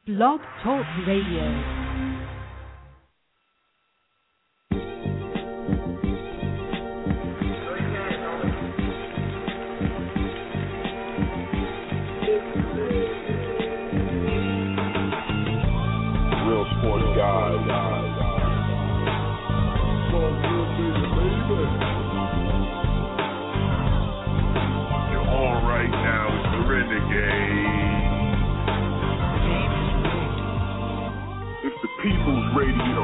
Blog Talk Radio. Real sports guys. You're on right now. It's the Renegade. It's the People's Radio.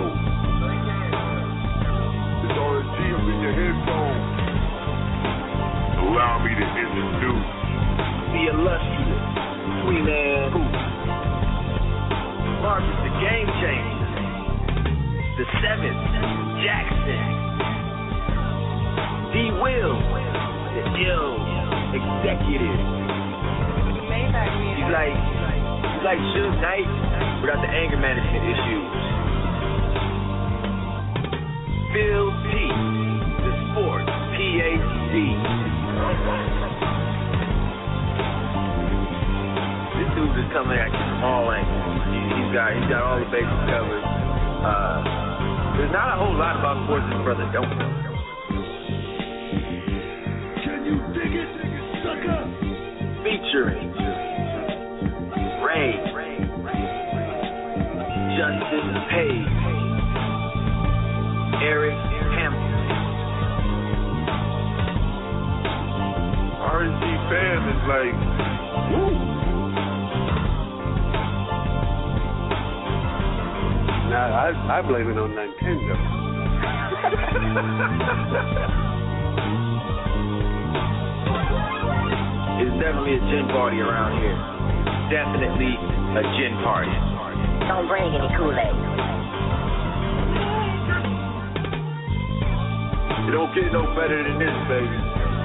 It's RSG up in your headphones. Allow me to introduce the illustrious Queen Anne Hoops. Marcus, the game changer. The seventh, Jackson. D. Will, the ill executive. He's like Suge Knight without the anger management issues. Phil T, the sports PhD. This dude is coming at you from all angles. He's got all the bases covered. There's not a whole lot about sports this brother don't know. Can you dig it, sucker? Featuring Ray, Justin Page, Eric Hampton. RSG fam is like, woo. Nah, I blame it on Nintendo. It's definitely a gin party around here. Definitely a gin party. Don't bring any Kool-Aid. It don't get no better than this, baby.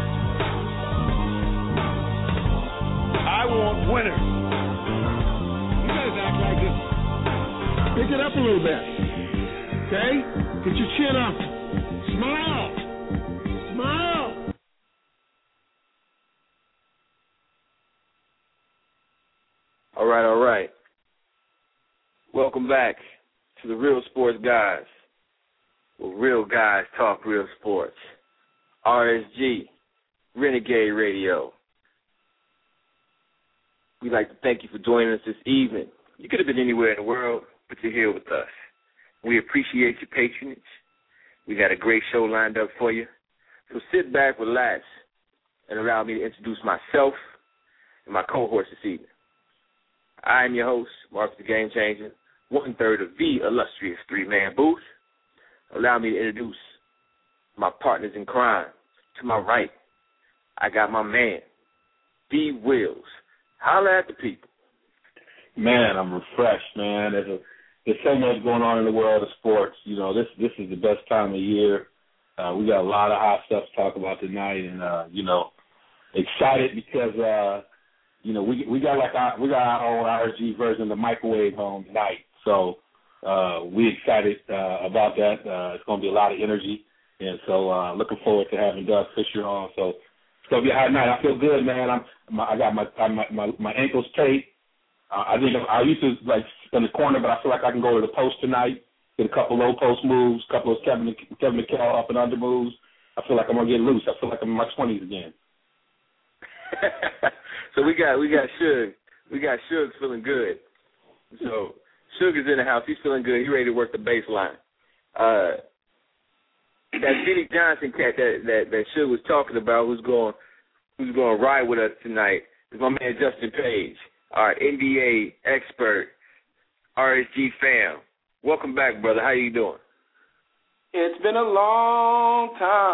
I want winners. You guys act like this. Pick it up a little bit. Okay? Get your chin up. Smile. Smile. All right. Welcome back to the Real Sports Guys, where real guys talk real sports. RSG, Renegade Radio. We'd like to thank you for joining us this evening. You could have been anywhere in the world, but you're here with us. We appreciate your patronage. We got a great show lined up for you. So sit back, relax, and allow me to introduce myself and my co-host this evening. I am your host, Marcus the Game Changer, 1/3 of the illustrious three-man booth. Allow me to introduce my partners in crime. To my right, I got my man, D. Wills. Holla at the people. Man, I'm refreshed, man. There's so much going on in the world of sports. You know, this is the best time of year. We got a lot of hot stuff to talk about tonight, and excited because we got our own RSG version of the microwave home tonight. So we excited about that. It's going to be a lot of energy, and so looking forward to having Doug Fisher on. So it's going to be a hot night. I feel good, man. I got my ankles taped. I think I used to like in the corner, but I feel like I can go to the post tonight, get a couple low post moves, a couple of Kevin McHale up and under moves. I feel like I'm gonna get loose. I feel like I'm in my 20s again. So we got Suge. We got Suge feeling good. So Suge is in the house. He's feeling good. He's ready to work the baseline. That Vinnie Johnson cat that Suge was talking about, who's going to ride with us tonight, is my man Justin Page, our NBA expert, RSG fam. Welcome back, brother. How you doing? It's been a long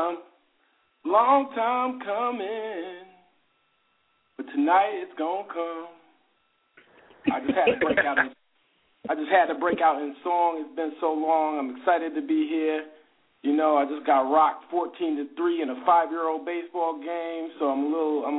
time coming, but tonight it's gonna come. I just had to break out in song. It's been so long. I'm excited to be here. You know, I just got rocked 14-3 in a 5-year-old baseball game, so I'm a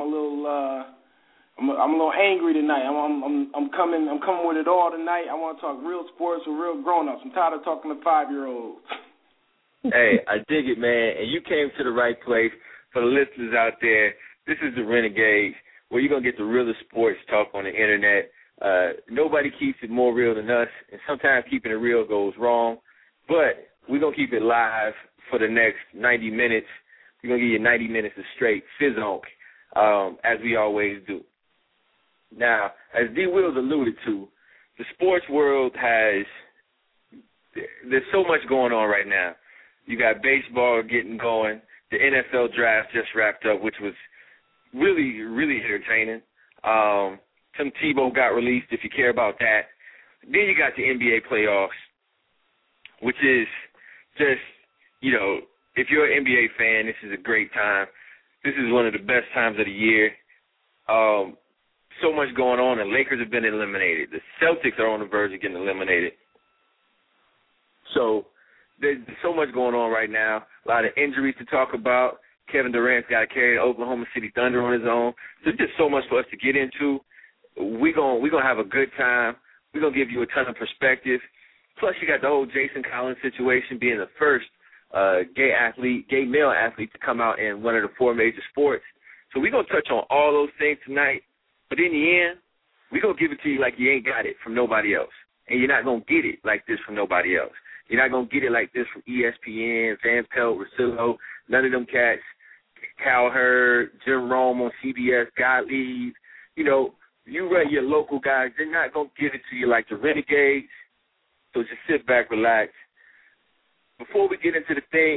little angry tonight. I'm coming with it all tonight. I want to talk real sports with real grown-ups. I'm tired of talking to 5-year-olds. Hey, I dig it, man. And you came to the right place. For the listeners out there, this is the Renegades, where you're going to get the realest sports talk on the internet. Nobody keeps it more real than us, and sometimes keeping it real goes wrong. But we're going to keep it live for the next 90 minutes. We're going to give you 90 minutes of straight fizzonk, as we always do. Now, as D. Wills alluded to, the sports world there's so much going on right now. You got baseball getting going. The NFL draft just wrapped up, which was really, really entertaining. Tim Tebow got released, if you care about that. Then you got the NBA playoffs, which is just, if you're an NBA fan, this is a great time. This is one of the best times of the year. So much going on. The Lakers have been eliminated. The Celtics are on the verge of getting eliminated. So there's so much going on right now. A lot of injuries to talk about. Kevin Durant's got to carry the Oklahoma City Thunder on his own. There's just so much for us to get into. We're gonna have a good time. We're going to give you a ton of perspective. Plus, you got the whole Jason Collins situation, being the first gay male athlete to come out in one of the four major sports. So we're going to touch on all those things tonight. But in the end, we're going to give it to you like you ain't got it from nobody else. And you're not going to get it like this from nobody else. You're not going to get it like this from ESPN, Van Pelt, Russillo, none of them cats, Cal Hurd, Jim Rome on CBS, Gottlieb. You run your local guys. They're not going to give it to you like the Renegades. So just sit back, relax. Before we get into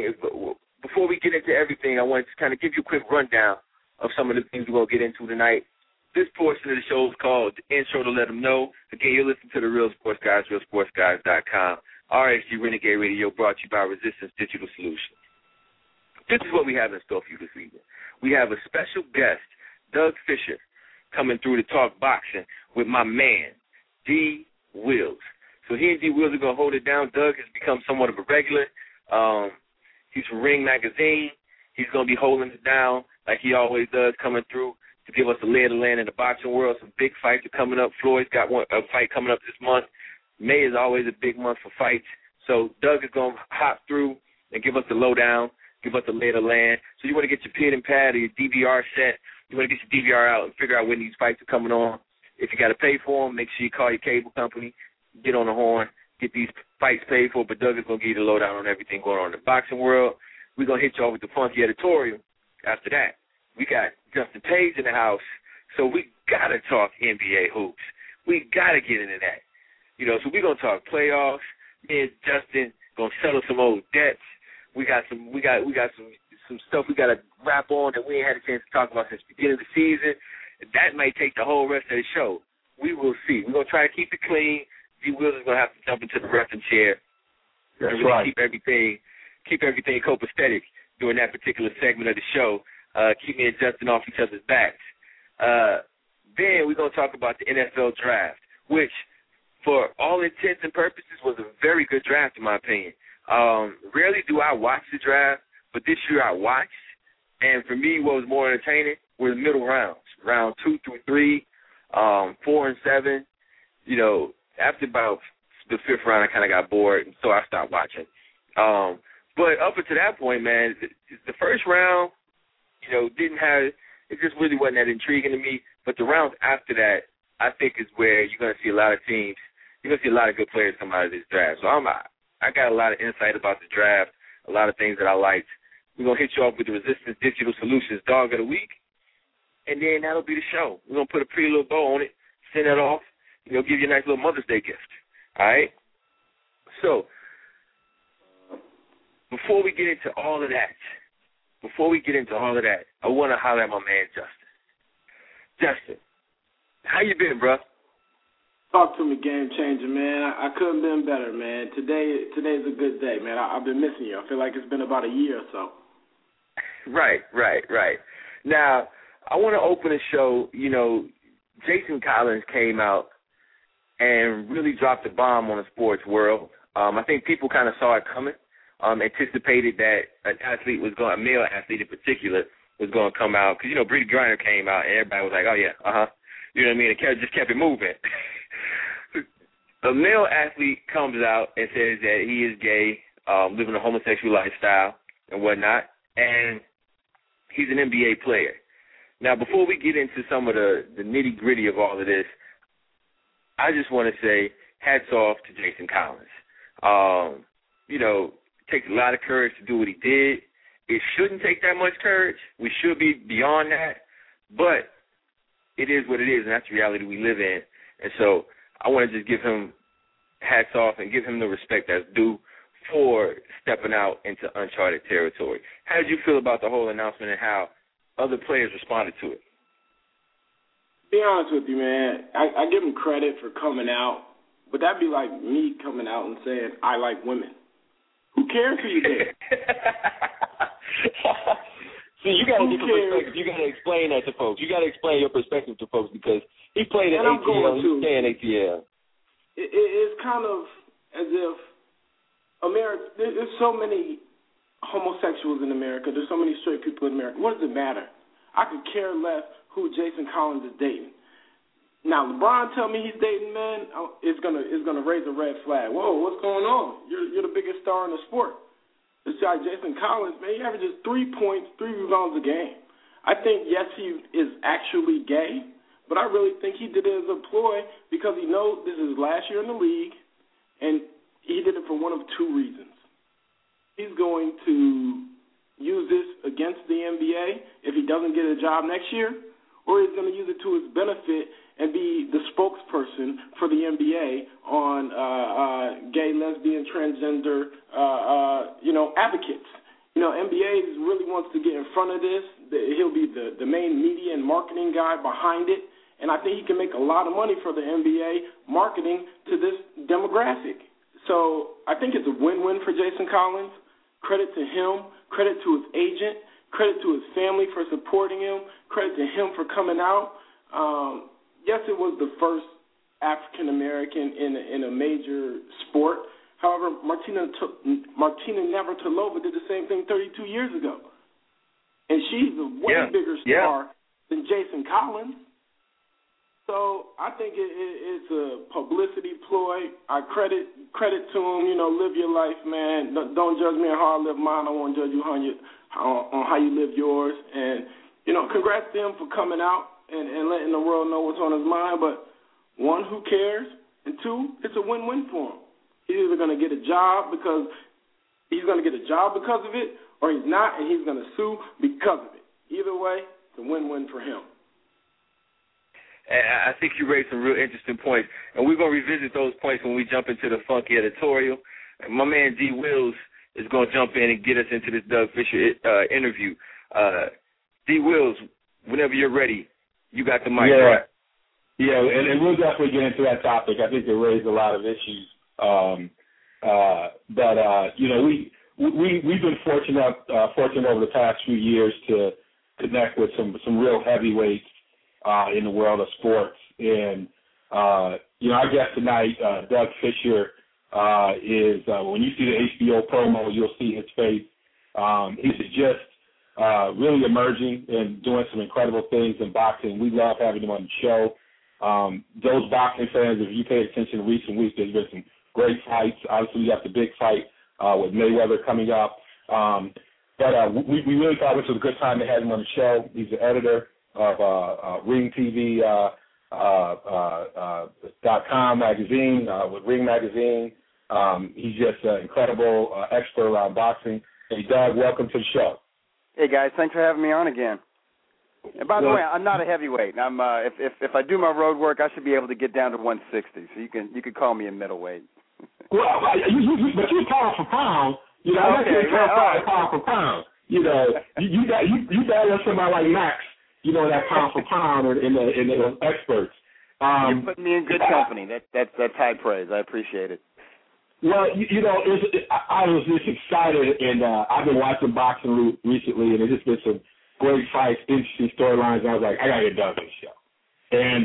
everything, I want to kind of give you a quick rundown of some of the things we're going to get into tonight. This portion of the show is called The Intro to Let Them Know. Again, you're listening to The Real Sports Guys, realsportsguys.com. RSG Renegade Radio, brought to you by Resistance Digital Solutions. This is what we have in store for you this evening. We have a special guest, Doug Fisher, coming through to talk boxing with my man, D. Wills. So he and D. Wills are going to hold it down. Doug has become somewhat of a regular. He's from Ring Magazine. He's going to be holding it down like he always does, coming through to give us a lay of the land in the boxing world. Some big fights are coming up. Floyd's got a fight coming up this month. May is always a big month for fights. So Doug is going to hop through and give us the lowdown, give us the lay of the land. So you want to get your pen and pad or your DVR set. You want to get your DVR out and figure out when these fights are coming on. If you got to pay for them, make sure you call your cable company, get on the horn, get these fights paid for. But Doug is going to give you the lowdown on everything going on in the boxing world. We're going to hit you off with the funky editorial after that. We got Justin Page in the house, so we got to talk NBA hoops. We got to get into that. So we're going to talk playoffs. Me and Justin going to settle some old debts. We got some stuff we got to wrap on that we ain't had a chance to talk about since the beginning of the season. That might take the whole rest of the show. We will see. We're going to try to keep it clean. D. Wills is going to have to jump into the reference chair. That's and really right. Keep everything copacetic during that particular segment of the show. Keep me and Justin off each other's backs. Then we're going to talk about the NFL draft, which, for all intents and purposes, was a very good draft in my opinion. Rarely do I watch the draft, but this year I watched. And for me, what was more entertaining were the middle rounds, round 2 through 3, 4 and 7. After about the 5th round, I kind of got bored, and so I stopped watching. But up until that point, man, the first round, it just really wasn't that intriguing to me. But the rounds after that, I think, is where you're going to see a lot of teams. You're going to see a lot of good players come out of this draft. So I got a lot of insight about the draft, a lot of things that I liked. We're going to hit you off with the Resistance Digital Solutions Dog of the Week, and then that'll be the show. We're going to put a pretty little bow on it, send that off, give you a nice little Mother's Day gift. All right? So before we get into all of that, I want to holler at my man, Justin. Justin, how you been, bro? Talk to me, game changer, man. I couldn't have been better, man. Today's a good day, man. I've been missing you. I feel like it's been about a year or so. Right. Now, I want to open the show. Jason Collins came out and really dropped a bomb on the sports world. I think people kind of saw it coming, anticipated that a male athlete in particular, was going to come out. Because, Brittany Griner came out, and everybody was like, oh, yeah, You know what I mean? It just kept it moving. A male athlete comes out and says that he is gay, living a homosexual lifestyle and whatnot, and he's an NBA player. Now, before we get into some of the nitty-gritty of all of this, I just want to say hats off to Jason Collins. It takes a lot of courage to do what he did. It shouldn't take that much courage. We should be beyond that. But it is what it is, and that's the reality we live in. And so I want to just give him hats off and give him the respect that's due for stepping out into uncharted territory. How did you feel about the whole announcement and how other players responded to it? Be honest with you, man, I give him credit for coming out, but that'd be like me coming out and saying, I like women. Who cares who you date? See, you got a different perspective. You got to explain that to folks. You got to explain your perspective to folks because he played in ATL, he's staying ATL. It's kind of as if America, there's so many homosexuals in America. There's so many straight people in America. What does it matter? I could care less who Jason Collins is dating. Now, LeBron tell me he's dating, man, it's gonna raise a red flag. Whoa, what's going on? You're the biggest star in the sport. This guy Jason Collins, man, he averages 3 points, 3 rebounds a game. I think, yes, he is actually gay, but I really think he did it as a ploy because he knows this is his last year in the league, and he did it for one of two reasons. He's going to use this against the NBA if he doesn't get a job next year, or he's going to use it to his benefit and be the spokesperson for the NBA on gay, lesbian, transgender, advocates. NBA really wants to get in front of this. He'll be the main media and marketing guy behind it, and I think he can make a lot of money for the NBA marketing to this demographic. So I think it's a win-win for Jason Collins. Credit to him, credit to his agent, credit to his family for supporting him, credit to him for coming out. Yes, it was the first African-American in a major sport. However, Martina Navratilova did the same thing 32 years ago. And she's a way bigger star than Jason Collins. So I think it's a publicity ploy. I credit to him, live your life, man. Don't judge me on how I live mine. I won't judge you on how you live yours. And, congrats to him for coming out and letting the world know what's on his mind. But, one, who cares? And two, it's a win-win for him. He's either going to get a job because of it, or he's not, and he's going to sue because of it. Either way, it's a win-win for him. I think you raised some real interesting points, and we're going to revisit those points when we jump into the funky editorial. And my man D. Wills is going to jump in and get us into this Doug Fisher interview. D. Wills, whenever you're ready, you got the mic. Right? Yeah, and we'll definitely get into that topic. I think it raised a lot of issues. We've been fortunate over the past few years to connect with some real heavyweights in the world of sports. And, our guest tonight, Doug Fisher, is when you see the HBO promo, you'll see his face. He's just really emerging and doing some incredible things in boxing. We love having him on the show. Those boxing fans, if you pay attention in recent weeks, there's been some great fights. Obviously, we got the big fight with Mayweather coming up. But we really thought this was a good time to have him on the show. He's the editor of RingTV.com magazine, with Ring Magazine. He's just an incredible expert around boxing. Hey, Doug, welcome to the show. Hey, guys, thanks for having me on again. And by the way, I'm not a heavyweight. I'm if I do my road work, I should be able to get down to 160. So you could call me a middleweight. Well, but you're pound for pound. Pound for pound. You battle somebody like Max. That pound for pound in the experts. You're putting me in good company. That's high praise. I appreciate it. Well, I was just excited, and I've been watching boxing recently, and there's just been some great fights, interesting storylines. And I was like, I gotta get Doug on the show. And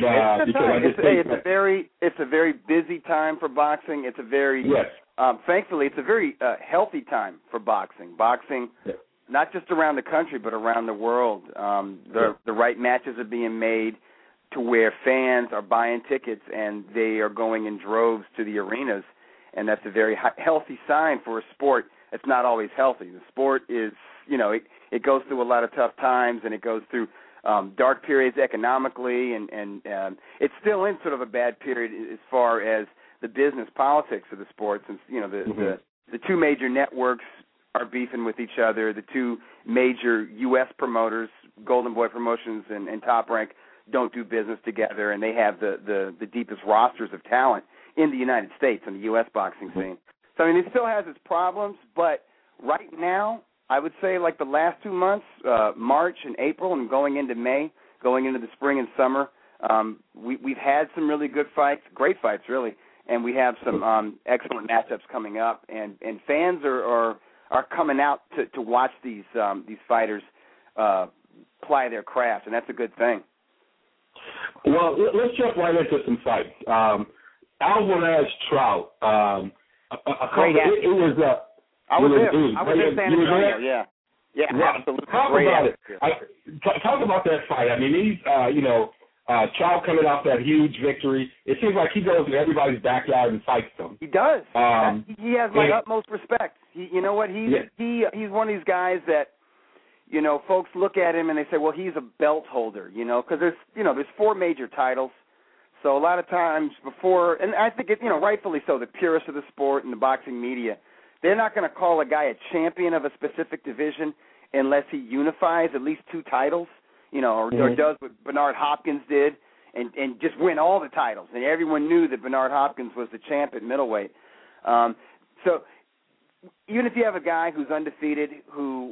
it's a very busy time for boxing. It's a very thankfully it's a very healthy time for boxing. Boxing, not just around the country but around the world. The right matches are being made to where fans are buying tickets and they are going in droves to the arenas, and that's a very healthy sign for a sport. It's not always healthy. The sport is, it goes through a lot of tough times, and it goes through dark periods economically, and it's still in sort of a bad period as far as the business politics of the sport, since the two major networks are beefing with each other. The two major U.S. promoters, Golden Boy Promotions and Top Rank, don't do business together, and they have the deepest rosters of talent in the United States in the U.S. boxing scene. So, I mean, it still has its problems, but right now, I would say like the last 2 months, March and April and going into May, going into the spring and summer, we've had some really good fights, great fights really, and we have some excellent matchups coming up, and fans are coming out to watch these fighters ply their craft, and that's a good thing. Well, let's jump right into some fights. Alvarez Trout. It was there. I was in San Antonio. Yeah, absolutely. Talk about it. Talk about that fight. I mean, he's Trout coming off that huge victory. It seems like he goes to everybody's backyard and fights them. He does. He has my utmost respect. You know what? He's one of these guys that, folks look at him and they say, well, he's a belt holder, because there's 4 major titles. So a lot of times before, and I think rightfully so, the purists of the sport and the boxing media, they're not going to call a guy a champion of a specific division unless he unifies at least 2 titles, or does what Bernard Hopkins did and just win all the titles. And everyone knew that Bernard Hopkins was the champ at middleweight. So even if you have a guy who's undefeated, who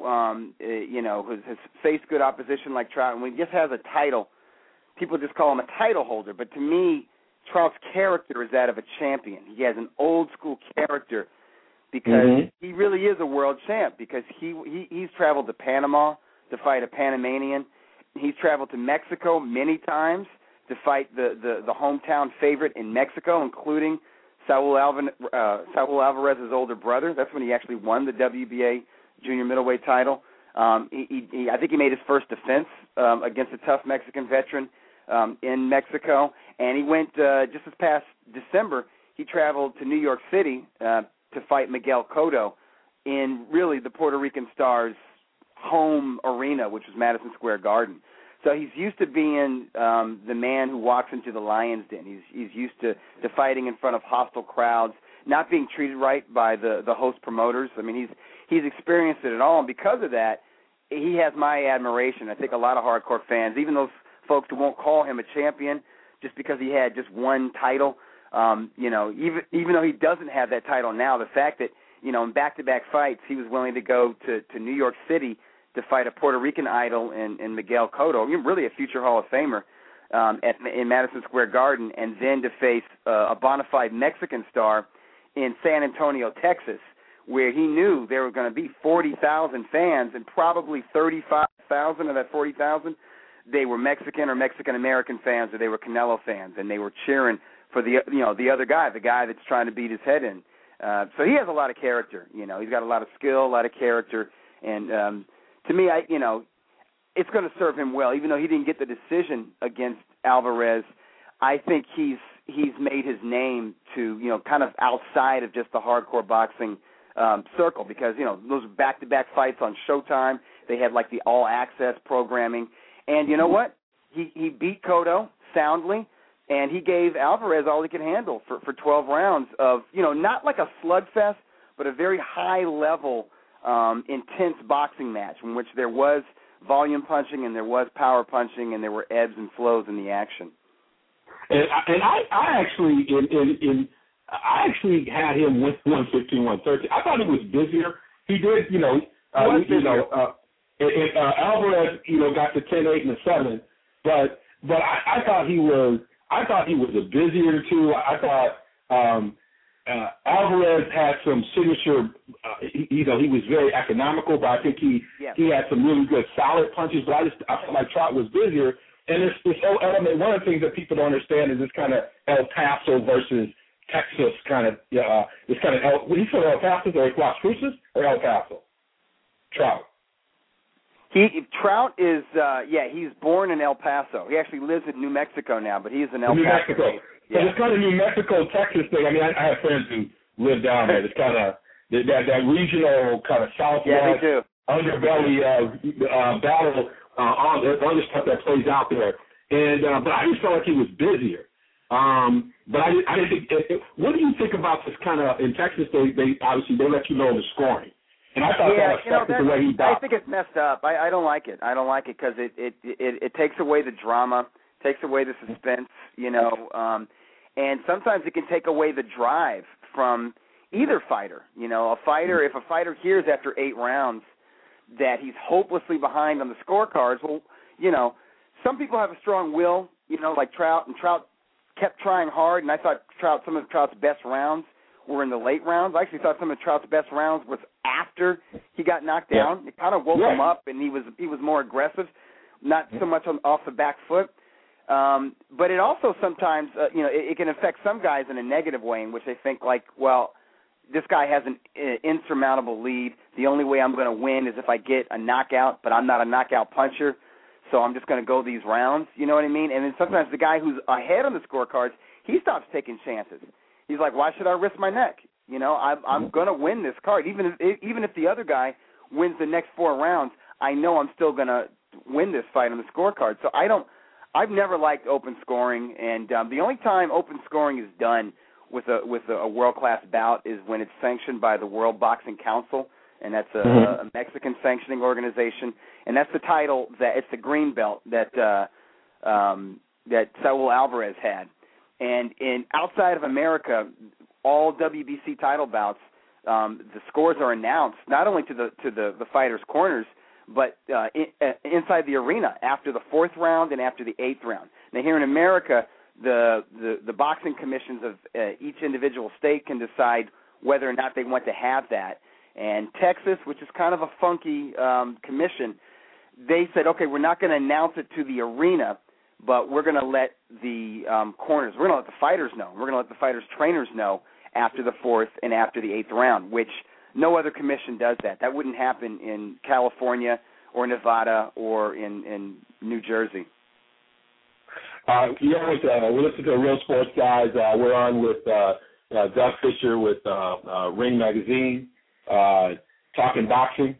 has faced good opposition like Trout, and when he just has a title, people just call him a title holder. But to me, Trout's character is that of a champion. He has an old-school character because he really is a world champ, because he's traveled to Panama to fight a Panamanian. He's traveled to Mexico many times to fight the hometown favorite in Mexico, including Saul Alvarez's older brother. That's when he actually won the WBA junior middleweight title. I think he made his first defense against a tough Mexican veteran in Mexico. And he went, just this past December, he traveled to New York City to fight Miguel Cotto in really the Puerto Rican Star's home arena, which was Madison Square Garden. So he's used to being the man who walks into the lion's den. He's used to fighting in front of hostile crowds, not being treated right by the host promoters. I mean, he's experienced it all, and because of that, he has my admiration. I think a lot of hardcore fans, even those folks who won't call him a champion just because he had just one title, even though he doesn't have that title now, the fact that, in back-to-back fights, he was willing to go to New York City to fight a Puerto Rican idol in Miguel Cotto, really a future Hall of Famer, in Madison Square Garden, and then to face a bona fide Mexican star in San Antonio, Texas, where he knew there were going to be 40,000 fans, and probably 35,000 of that 40,000, they were Mexican or Mexican-American fans, or they were Canelo fans, and they were cheering for the other guy, the guy that's trying to beat his head in. So he has a lot of character. He's got a lot of skill, a lot of character, and to me, it's going to serve him well. Even though he didn't get the decision against Alvarez, I think he's made his name to, kind of outside of just the hardcore boxing circle, because, those back-to-back fights on Showtime, they had like the all-access programming. And you know what? He beat Cotto soundly, and he gave Alvarez all he could handle for 12 rounds of, not like a slugfest, but a very high-level intense boxing match in which there was volume punching and there was power punching and there were ebbs and flows in the action. And I actually had him with 115, 113. I thought he was busier. He did, Alvarez, got to 10-8 and 7, but I thought he was a busier too. I thought Alvarez had some signature, he was very economical, but I think he had some really good solid punches, but I felt like Trout was busier. And this whole element, one of the things that people don't understand is this kind of El Paso versus Texas kind of, this kind of, he said El Paso or Las Cruces or El Paso? Trout. Trout is, he's born in El Paso. He actually lives in New Mexico now, but he's in El Paso. New Mexico. So it's kind of New Mexico, Texas thing. I mean, I have friends who live down there. It's kind of that regional kind of Southwest underbelly battle all the other stuff that plays out there. And but I just felt like he was busier. But I didn't think. What do you think about this kind of in Texas? They obviously they let you know the scoring, and I thought that affected the way he boxed. I think it's messed up. I don't like it. I don't like it because it takes away the drama, takes away the suspense, and sometimes it can take away the drive from either fighter. If a fighter hears after 8 rounds that he's hopelessly behind on the scorecards, well, some people have a strong will, like Trout, and Trout kept trying hard, and I thought some of Trout's best rounds were in the late rounds. I actually thought some of Trout's best rounds was after he got knocked down. It kind of woke him up, and he was more aggressive, not so much off the back foot. But it also sometimes, it can affect some guys in a negative way in which they think like, well, this guy has an insurmountable lead. The only way I'm going to win is if I get a knockout, but I'm not a knockout puncher, so I'm just going to go these rounds. You know what I mean? And then sometimes the guy who's ahead on the scorecards, he stops taking chances. He's like, why should I risk my neck? I'm going to win this card. Even if the other guy wins the next 4 rounds, I know I'm still going to win this fight on the scorecard. So I've never liked open scoring, and the only time open scoring is done with a world-class bout is when it's sanctioned by the World Boxing Council, and that's a Mexican sanctioning organization, and that's the title it's the green belt that Saul Alvarez had. And outside of America, all WBC title bouts, the scores are announced not only to the fighters' corners, but inside the arena after the 4th round and after the 8th round. Now here in America, the boxing commissions of each individual state can decide whether or not they want to have that. And Texas, which is kind of a funky commission, they said, okay, we're not going to announce it to the arena, but we're going to let the corners, we're going to let the fighters know. We're going to let the fighters' trainers know after the 4th and after the 8th round, which no other commission does that. That wouldn't happen in California or Nevada or in New Jersey. We listen to Real Sports Guys. We're on with Doug Fischer with Ring Magazine, talking boxing.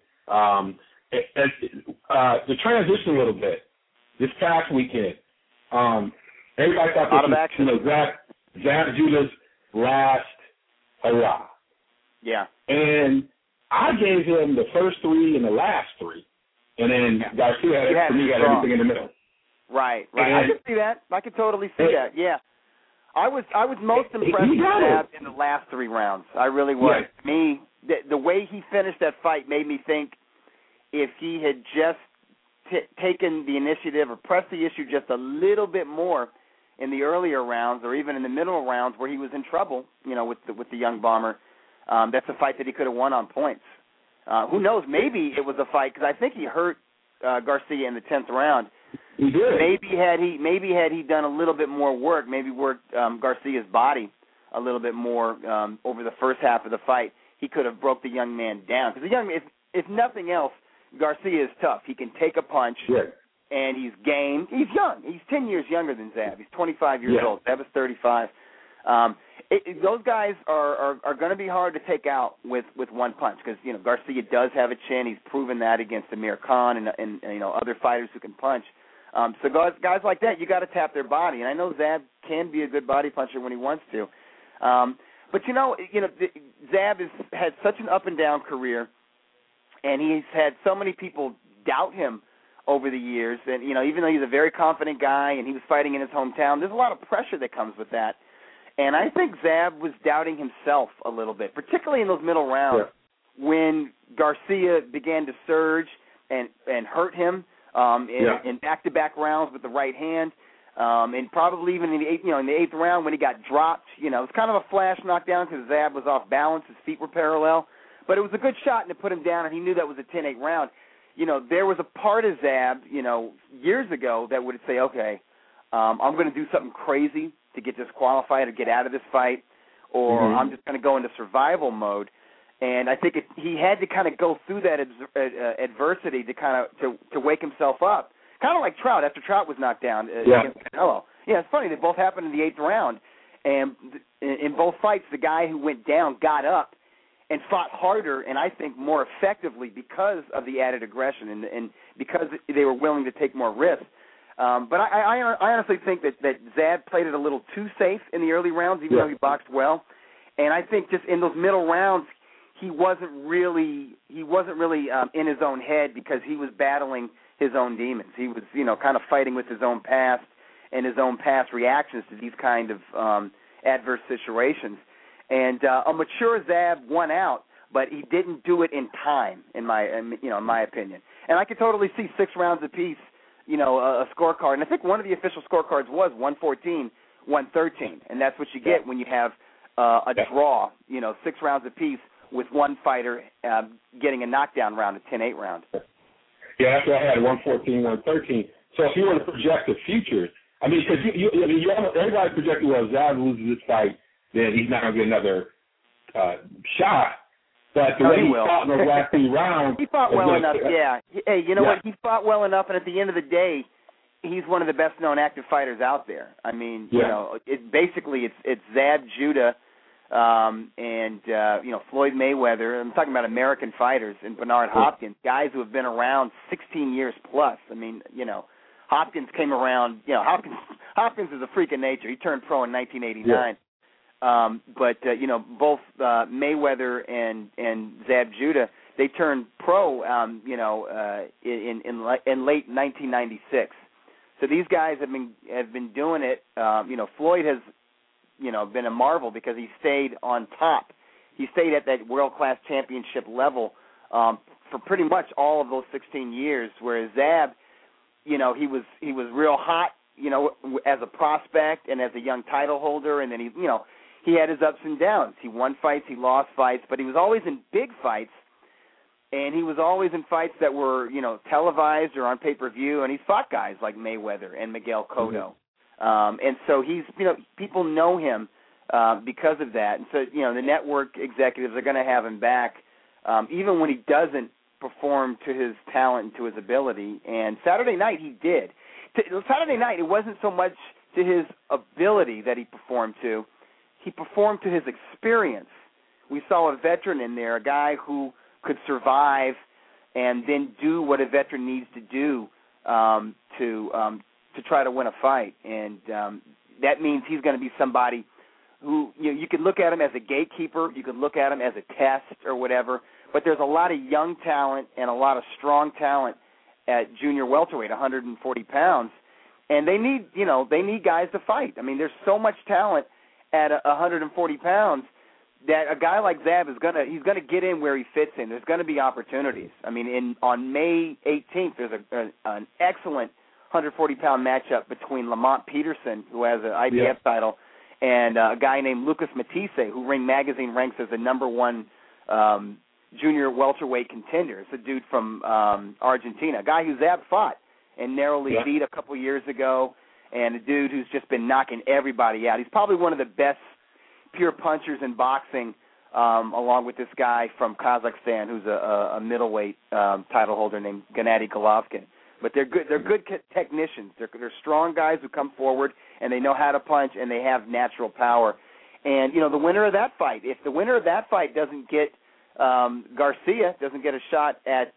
To transition a little bit, this past weekend, everybody thought this was Zab Judah's last hurrah. Yeah. And I gave him the first 3 and the last 3, and then Garcia had everything in the middle. Right. I can see that. I can totally see that. Yeah. I was most impressed with Zab in the last 3 rounds. I really was. Yeah. The way he finished that fight made me think if he had just taken the initiative or pressed the issue just a little bit more in the earlier rounds or even in the middle rounds where he was in trouble, with the young bomber, that's a fight that he could have won on points. Who knows? Maybe it was a fight because I think he hurt Garcia in the 10th round. He did. Maybe had he done a little bit more work, maybe worked Garcia's body a little bit more over the first half of the fight, he could have broke the young man down. Because if nothing else, Garcia is tough. He can take a punch, and he's game. He's young. He's 10 years younger than Zab. He's 25 years old. Zab is 35. Those guys are going to be hard to take out with one punch because Garcia does have a chin. He's proven that against Amir Khan and other fighters who can punch. So guys like that, you got to tap their body. And I know Zab can be a good body puncher when he wants to. But Zab has had such an up and down career, and he's had so many people doubt him over the years. And even though he's a very confident guy and he was fighting in his hometown, there's a lot of pressure that comes with that. And I think Zab was doubting himself a little bit, particularly in those middle rounds when Garcia began to surge and hurt him in back-to-back rounds with the right hand, and probably even in the 8th round when he got dropped. It was kind of a flash knockdown because Zab was off balance, his feet were parallel, but it was a good shot and it put him down, and he knew that was a 10-8 round. There was a part of Zab, years ago that would say, okay, I'm going to do something crazy to get disqualified or get out of this fight, or I'm just going to go into survival mode. And I think he had to kind of go through that adversity to kind of to wake himself up, kind of like Trout after Trout was knocked down against Canelo. Yeah, it's funny. They both happened in the 8th round, and in both fights, the guy who went down got up and fought harder and I think more effectively because of the added aggression and because they were willing to take more risks. But I honestly think that Zab played it a little too safe in the early rounds, even though he boxed well. And I think just in those middle rounds, he wasn't really in his own head because he was battling his own demons. He was, kind of fighting with his own past and his own past reactions to these kind of adverse situations. And a mature Zab won out, but he didn't do it in time, in my opinion. And I could totally see 6 rounds apiece, a scorecard. And I think one of the official scorecards was 114, 113, and that's what you get when you have a draw, 6 rounds apiece, with one fighter getting a knockdown round, a 10-8 round. Yeah, that's what I had, 114, 113. So if you want to project the future, I mean, because everybody projected, well, Zab loses this fight, then he's not going to get another shot. But the way he fought in those last 3 rounds. He fought well enough, yeah. Hey, what? He fought well enough, and at the end of the day, he's one of the best-known active fighters out there. I mean, it's Zab Judah, and Floyd Mayweather. I'm talking about American fighters, and Bernard Hopkins, guys who have been around 16 years plus. I mean, Hopkins came around. Hopkins is a freak of nature. He turned pro in 1989. But both Mayweather and Zab Judah, they turned pro, in late 1996. So these guys have been doing it. Floyd has, been a marvel because he stayed on top. He stayed at that world-class championship level for pretty much all of those 16 years. Whereas Zab, he was real hot, as a prospect and as a young title holder, and then he had his ups and downs. He won fights, he lost fights, but he was always in big fights, and he was always in fights that were, televised or on pay-per-view, and he fought guys like Mayweather and Miguel Cotto. And so he's, people know him because of that. And so, the network executives are going to have him back, even when he doesn't perform to his talent and to his ability. And Saturday night he did. Saturday night, it wasn't so much to his ability that he performed to. He performed to his experience. We saw a veteran in there, a guy who could survive and then do what a veteran needs to do to try to win a fight. And that means he's going to be somebody who, you could look at him as a gatekeeper, you could look at him as a test or whatever, but there's a lot of young talent and a lot of strong talent at junior welterweight, 140 pounds, and they need guys to fight. I mean, there's so much talent at 140 pounds that a guy like Zab he's gonna get in where he fits in. There's going to be opportunities. I mean, on May 18th, there's an excellent 140-pound matchup between Lamont Peterson, who has an IBF title, and a guy named Lucas Matisse, who Ring Magazine ranks as the #1 junior welterweight contender. It's a dude from Argentina, a guy who Zab fought and narrowly beat a couple years ago, and a dude who's just been knocking everybody out. He's probably one of the best pure punchers in boxing, along with this guy from Kazakhstan who's a middleweight title holder named Gennady Golovkin. But they're good technicians. They're strong guys who come forward, and they know how to punch, and they have natural power. And, the winner of that fight, if the winner of that fight doesn't get Garcia, doesn't get a shot at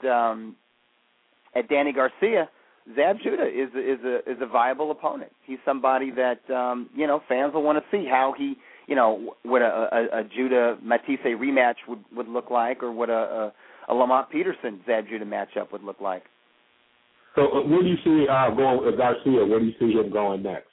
Danny Garcia, Zab Judah is a viable opponent. He's somebody that fans will want to see how he, what a Judah Matisse rematch would look like, or what a Lamont Peterson Zab Judah matchup would look like. So where do you see going with Garcia? Where do you see him going next?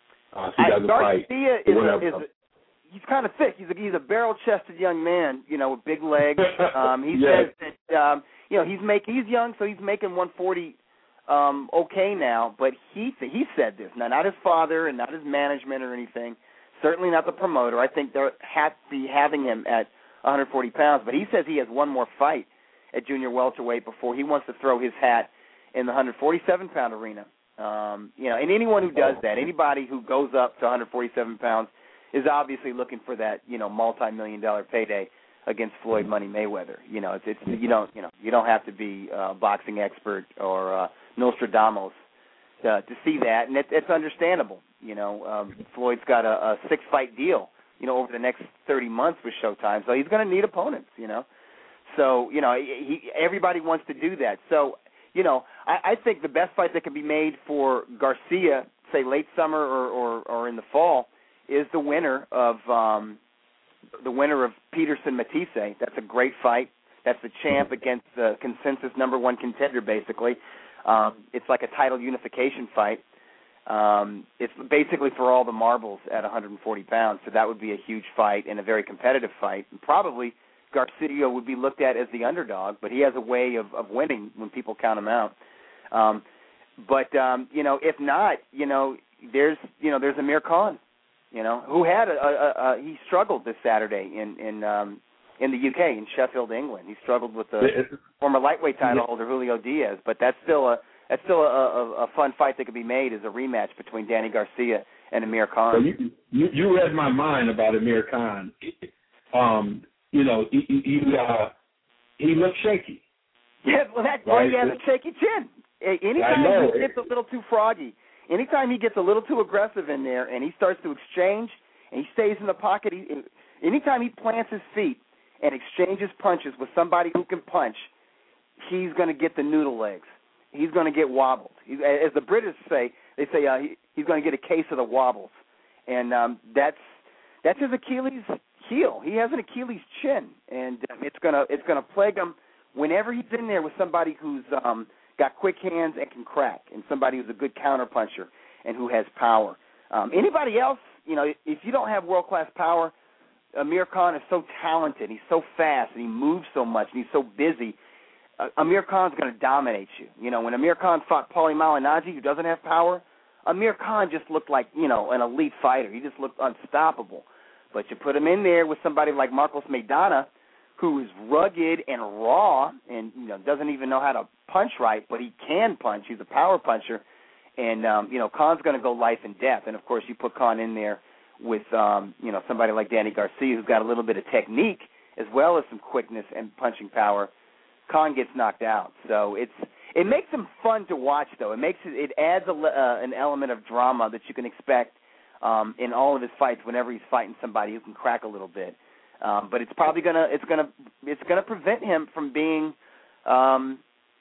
Garcia he's kind of thick. He's a barrel-chested young man, with big legs. He says that he's young, so he's making 140. Okay now, but he said this. Now, not his father and not his management or anything, certainly not the promoter. I think they're happy having him at 140 pounds, but he says he has one more fight at junior welterweight before he wants to throw his hat in the 147-pound arena. And anyone who does that, anybody who goes up to 147 pounds is obviously looking for that, multi-million-dollar payday against Floyd Money Mayweather. You don't have to be a boxing expert or Nostradamus to see that, and it's understandable. Floyd's got a 6-fight deal, over the next 30 months with Showtime. So he's going to need opponents, So, everybody wants to do that. So, I think the best fight that can be made for Garcia, say late summer or in the fall, is the winner of Peterson Matisse. That's a great fight. That's the champ against the consensus number one contender, basically. It's like a title unification fight. It's basically for all the marbles at 140 pounds, so that would be a huge fight and a very competitive fight. And probably Garcia would be looked at as the underdog, but he has a way of winning when people count him out. If not, there's Amir Khan, who had he struggled this Saturday in the UK, in Sheffield, England. He struggled with the former lightweight title holder Julio Diaz, but that's still a fun fight that could be made as a rematch between Danny Garcia and Amir Khan. Well, you read my mind about Amir Khan. He looks shaky. Yeah, well, that's why he has a shaky chin. Anytime he gets a little too froggy, anytime he gets a little too aggressive in there and he starts to exchange and he stays in the pocket, anytime he plants his feet and exchanges punches with somebody who can punch, he's going to get the noodle legs. He's going to get wobbled. As the British say, he's going to get a case of the wobbles. And that's his Achilles heel. He has an Achilles chin, and it's gonna plague him whenever he's in there with somebody who's got quick hands and can crack, and somebody who's a good counter puncher and who has power. Anybody else, if you don't have world-class power, Amir Khan is so talented. He's so fast, and he moves so much, and he's so busy. Amir Khan's going to dominate you. When Amir Khan fought Paulie Malignaggi, who doesn't have power, Amir Khan just looked like, an elite fighter. He just looked unstoppable. But you put him in there with somebody like Marcos Maidana, who is rugged and raw and doesn't even know how to punch right, but he can punch. He's a power puncher. And, Khan's going to go life and death. And, of course, you put Khan in there with, somebody like Danny Garcia, who's got a little bit of technique as well as some quickness and punching power. Khan gets knocked out. So it makes him fun to watch, though. It adds an element of drama that you can expect in all of his fights whenever he's fighting somebody who can crack a little bit. But it's probably gonna prevent him from being an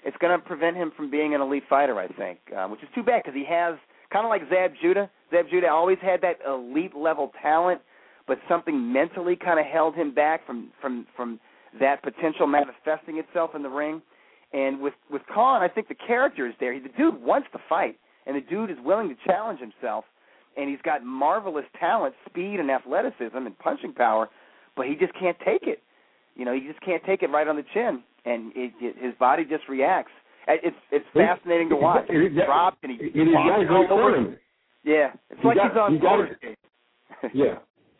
elite fighter, I think, which is too bad because he has kind of like Zab Judah. Zab Judah always had that elite level talent, but something mentally kind of held him back from that potential manifesting itself in the ring. And with Khan, I think the character is there. The dude wants to fight, and the dude is willing to challenge himself, and he's got marvelous talent, speed, and athleticism and punching power, but he just can't take it. He just can't take it right on the chin, and his body just reacts. It's fascinating to watch. He drops and he walks all over. Yeah, it's like he's on roller skates. Yeah.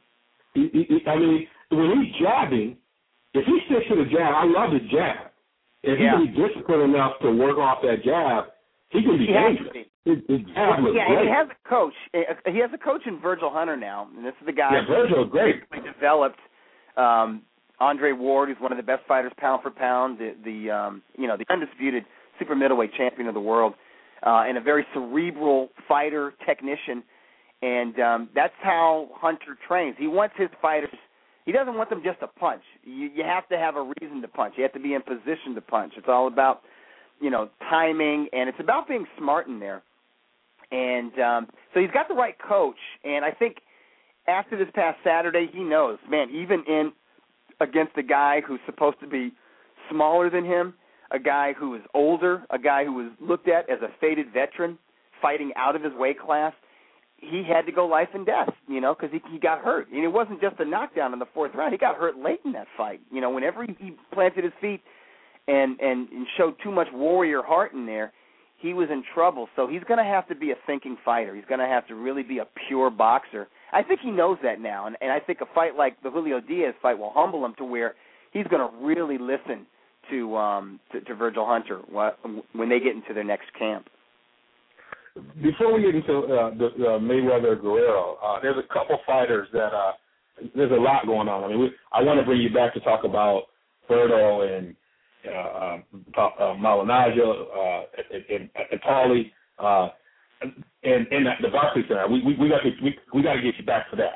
When he's jabbing, if he sticks to the jab, I love his jab. If he can be disciplined enough to work off that jab, he can be dangerous. His jab looks great. And he has a coach. He has a coach in Virgil Hunter now, and this is the guy Virgil's great. Who developed Andre Ward, who's one of the best fighters pound for pound, the undisputed super middleweight champion of the world, and a very cerebral fighter, technician, and that's how Hunter trains. He wants his fighters. He doesn't want them just to punch. You have to have a reason to punch. You have to be in position to punch. It's all about, timing, and it's about being smart in there. And so he's got the right coach, and I think after this past Saturday, he knows, man, even against a guy who's supposed to be smaller than him, a guy who is older, a guy who was looked at as a faded veteran fighting out of his weight class, he had to go life and death, because he got hurt. And it wasn't just a knockdown in the fourth round. He got hurt late in that fight. Whenever he planted his feet and showed too much warrior heart in there, he was in trouble. So he's going to have to be a thinking fighter. He's going to have to really be a pure boxer. I think he knows that now, and I think a fight like the Julio Diaz fight will humble him to where he's going to really listen to Virgil Hunter when they get into their next camp. Before we get into the Mayweather-Guerrero, there's a couple fighters that there's a lot going on. I want to bring you back to talk about Berto and Malignaggi and Paulie and the Barclays Center. We got to get you back for that.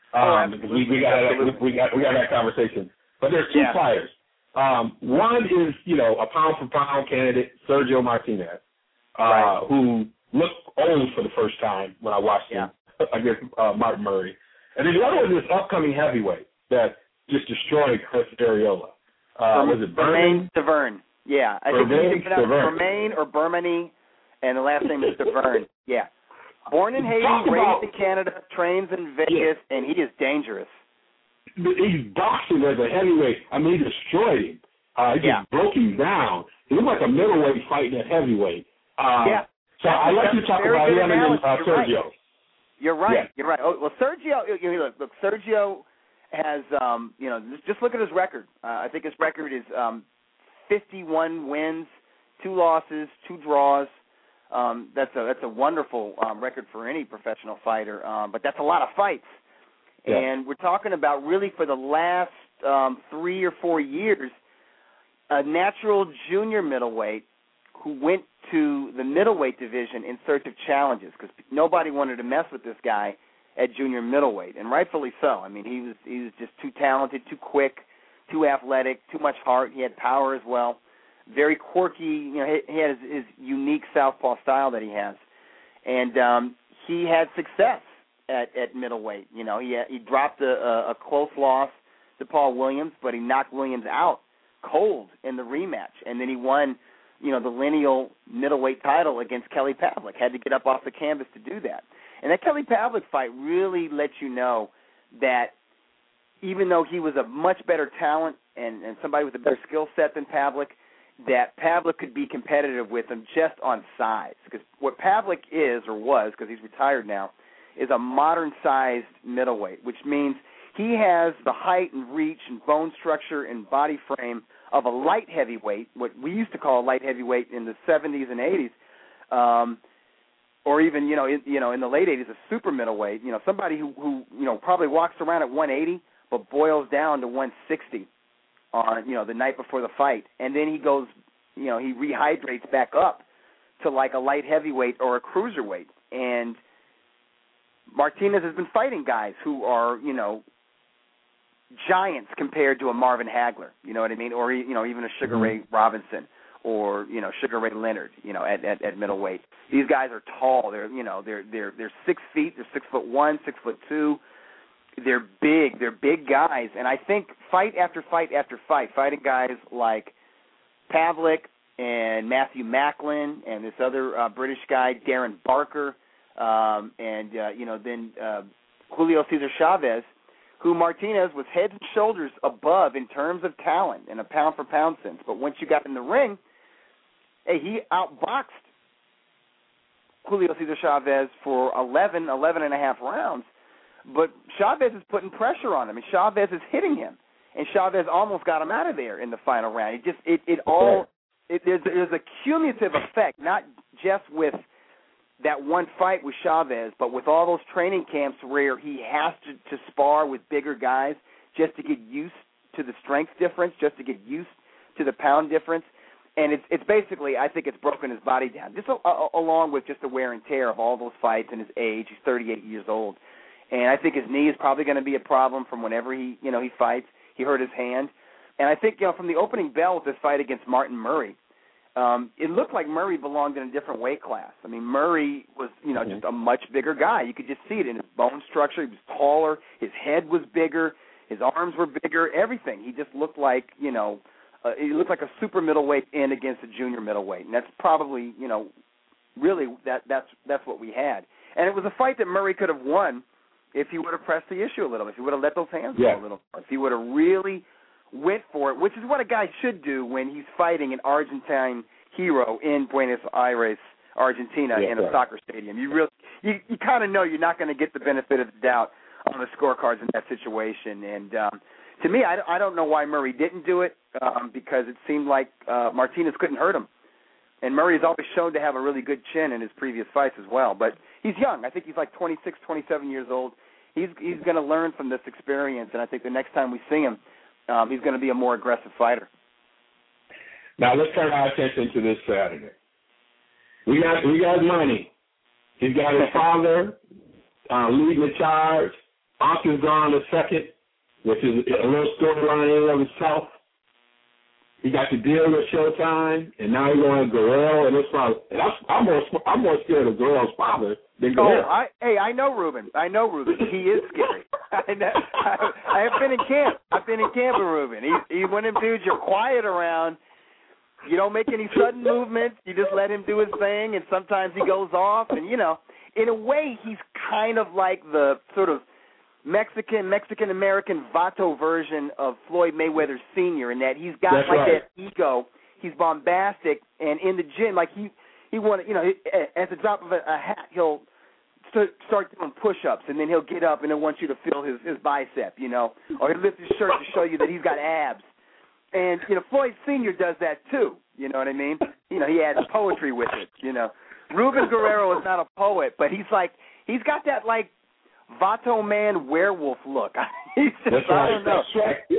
Because we got that conversation. But there's two fighters. One is, a pound for pound candidate, Sergio Martinez, who looked old for the first time when I watched him against Martin Murray. And then the other one is this upcoming heavyweight that just destroyed Chris Arreola. Was it Bermain? Severn. Yeah. I think you can Bermain or Bermany, and the last name is Severn. Yeah. Born in Haiti, raised in Canada, trains in Vegas, and he is dangerous. He's boxing as a heavyweight. I mean, he destroyed him. He just broke him down. He looked like a middleweight fighting at heavyweight. So I'd like to talk about him and Sergio. You're right. Yeah. You're right. Oh, well, Sergio, look, Sergio has, just look at his record. I think his record is 51 wins, 2 losses, 2 draws. That's a wonderful record for any professional fighter, but that's a lot of fights. Yeah. And we're talking about really for the last 3 or 4 years, a natural junior middleweight who went to the middleweight division in search of challenges because nobody wanted to mess with this guy at junior middleweight, and rightfully so. I mean, he was just too talented, too quick, too athletic, too much heart. He had power as well. Very quirky. He had his unique southpaw style that he has, and he had success at middleweight. He dropped a close loss to Paul Williams, but he knocked Williams out cold in the rematch, and then he won, the lineal middleweight title against Kelly Pavlik. Had to get up off the canvas to do that, and that Kelly Pavlik fight really let you know that even though he was a much better talent and somebody with a better skill set than Pavlik, that Pavlik could be competitive with him just on size. Because what Pavlik is, or was, because he's retired now, is a modern-sized middleweight, which means he has the height and reach and bone structure and body frame of a light heavyweight, what we used to call a light heavyweight in the 70s and 80s, or even, in the late 80s, a super middleweight, somebody who probably walks around at 180 but boils down to 160 on, the night before the fight. And then he goes, he rehydrates back up to like a light heavyweight or a cruiserweight. And Martinez has been fighting guys who are, giants compared to a Marvin Hagler, you know what I mean? Or, even a Sugar Ray Robinson or, Sugar Ray Leonard, at middleweight. These guys are tall. They're 6 feet. They're 6'1", 6'2". They're big. They're big guys. And I think fight after fight after fight, fighting guys like Pavlik and Matthew Macklin and this other British guy, Darren Barker, then Julio Cesar Chavez, who Martinez was head and shoulders above in terms of talent in a pound-for-pound sense. But once you got in the ring, he outboxed Julio Cesar Chavez for 11 and a half rounds. But Chavez is putting pressure on him, and Chavez is hitting him. And Chavez almost got him out of there in the final round. There's a cumulative effect, not just with that one fight with Chavez, but with all those training camps where he has to spar with bigger guys just to get used to the strength difference, just to get used to the pound difference. And it's basically, I think it's broken his body down, just along with just the wear and tear of all those fights and his age. He's 38 years old. And I think his knee is probably going to be a problem from whenever he fights. He hurt his hand. And I think, from the opening bell with this fight against Martin Murray, it looked like Murray belonged in a different weight class. I mean, Murray was, just a much bigger guy. You could just see it in his bone structure. He was taller. His head was bigger. His arms were bigger. Everything. He just looked like, he looked like a super middleweight in against a junior middleweight. And that's probably, really that's what we had. And it was a fight that Murray could have won if he would have pressed the issue a little, if he would have let those hands go a little, if he would have really went for it, which is what a guy should do when he's fighting an Argentine hero in Buenos Aires, Argentina, in a soccer stadium. You kind of know you're not going to get the benefit of the doubt on the scorecards in that situation. And to me, I don't know why Murray didn't do it, because it seemed like Martinez couldn't hurt him. And Murray's always shown to have a really good chin in his previous fights as well. But he's young. I think he's like 26, 27 years old. He's going to learn from this experience, and I think the next time we see him, he's going to be a more aggressive fighter. Now let's turn our attention to this Saturday. We got money. He's got his father leading the charge. Octagon the second, which is a little storyline in and of itself. He got the deal with Showtime, and now he's going to Guerrero, and it's probably, and I'm more scared of Guerrero's father than Guerrero. I know Ruben. He is scary. I have been in camp. I've been in camp with Ruben. He's one of them dudes you're quiet around. You don't make any sudden movements. You just let him do his thing, and sometimes he goes off. And, in a way, he's kind of like the sort of Mexican-American Vato version of Floyd Mayweather Sr. in that he's got that ego. He's bombastic, and in the gym, like he wanted, at the drop of a hat, he'll start doing push-ups, and then he'll get up and he'll want you to feel his bicep, or he'll lift his shirt to show you that he's got abs. And, Floyd Sr. does that too, you know what I mean? He adds poetry with it, Ruben Guerrero is not a poet, but he's got that, like, Vato Man werewolf look. He's just, I don't know.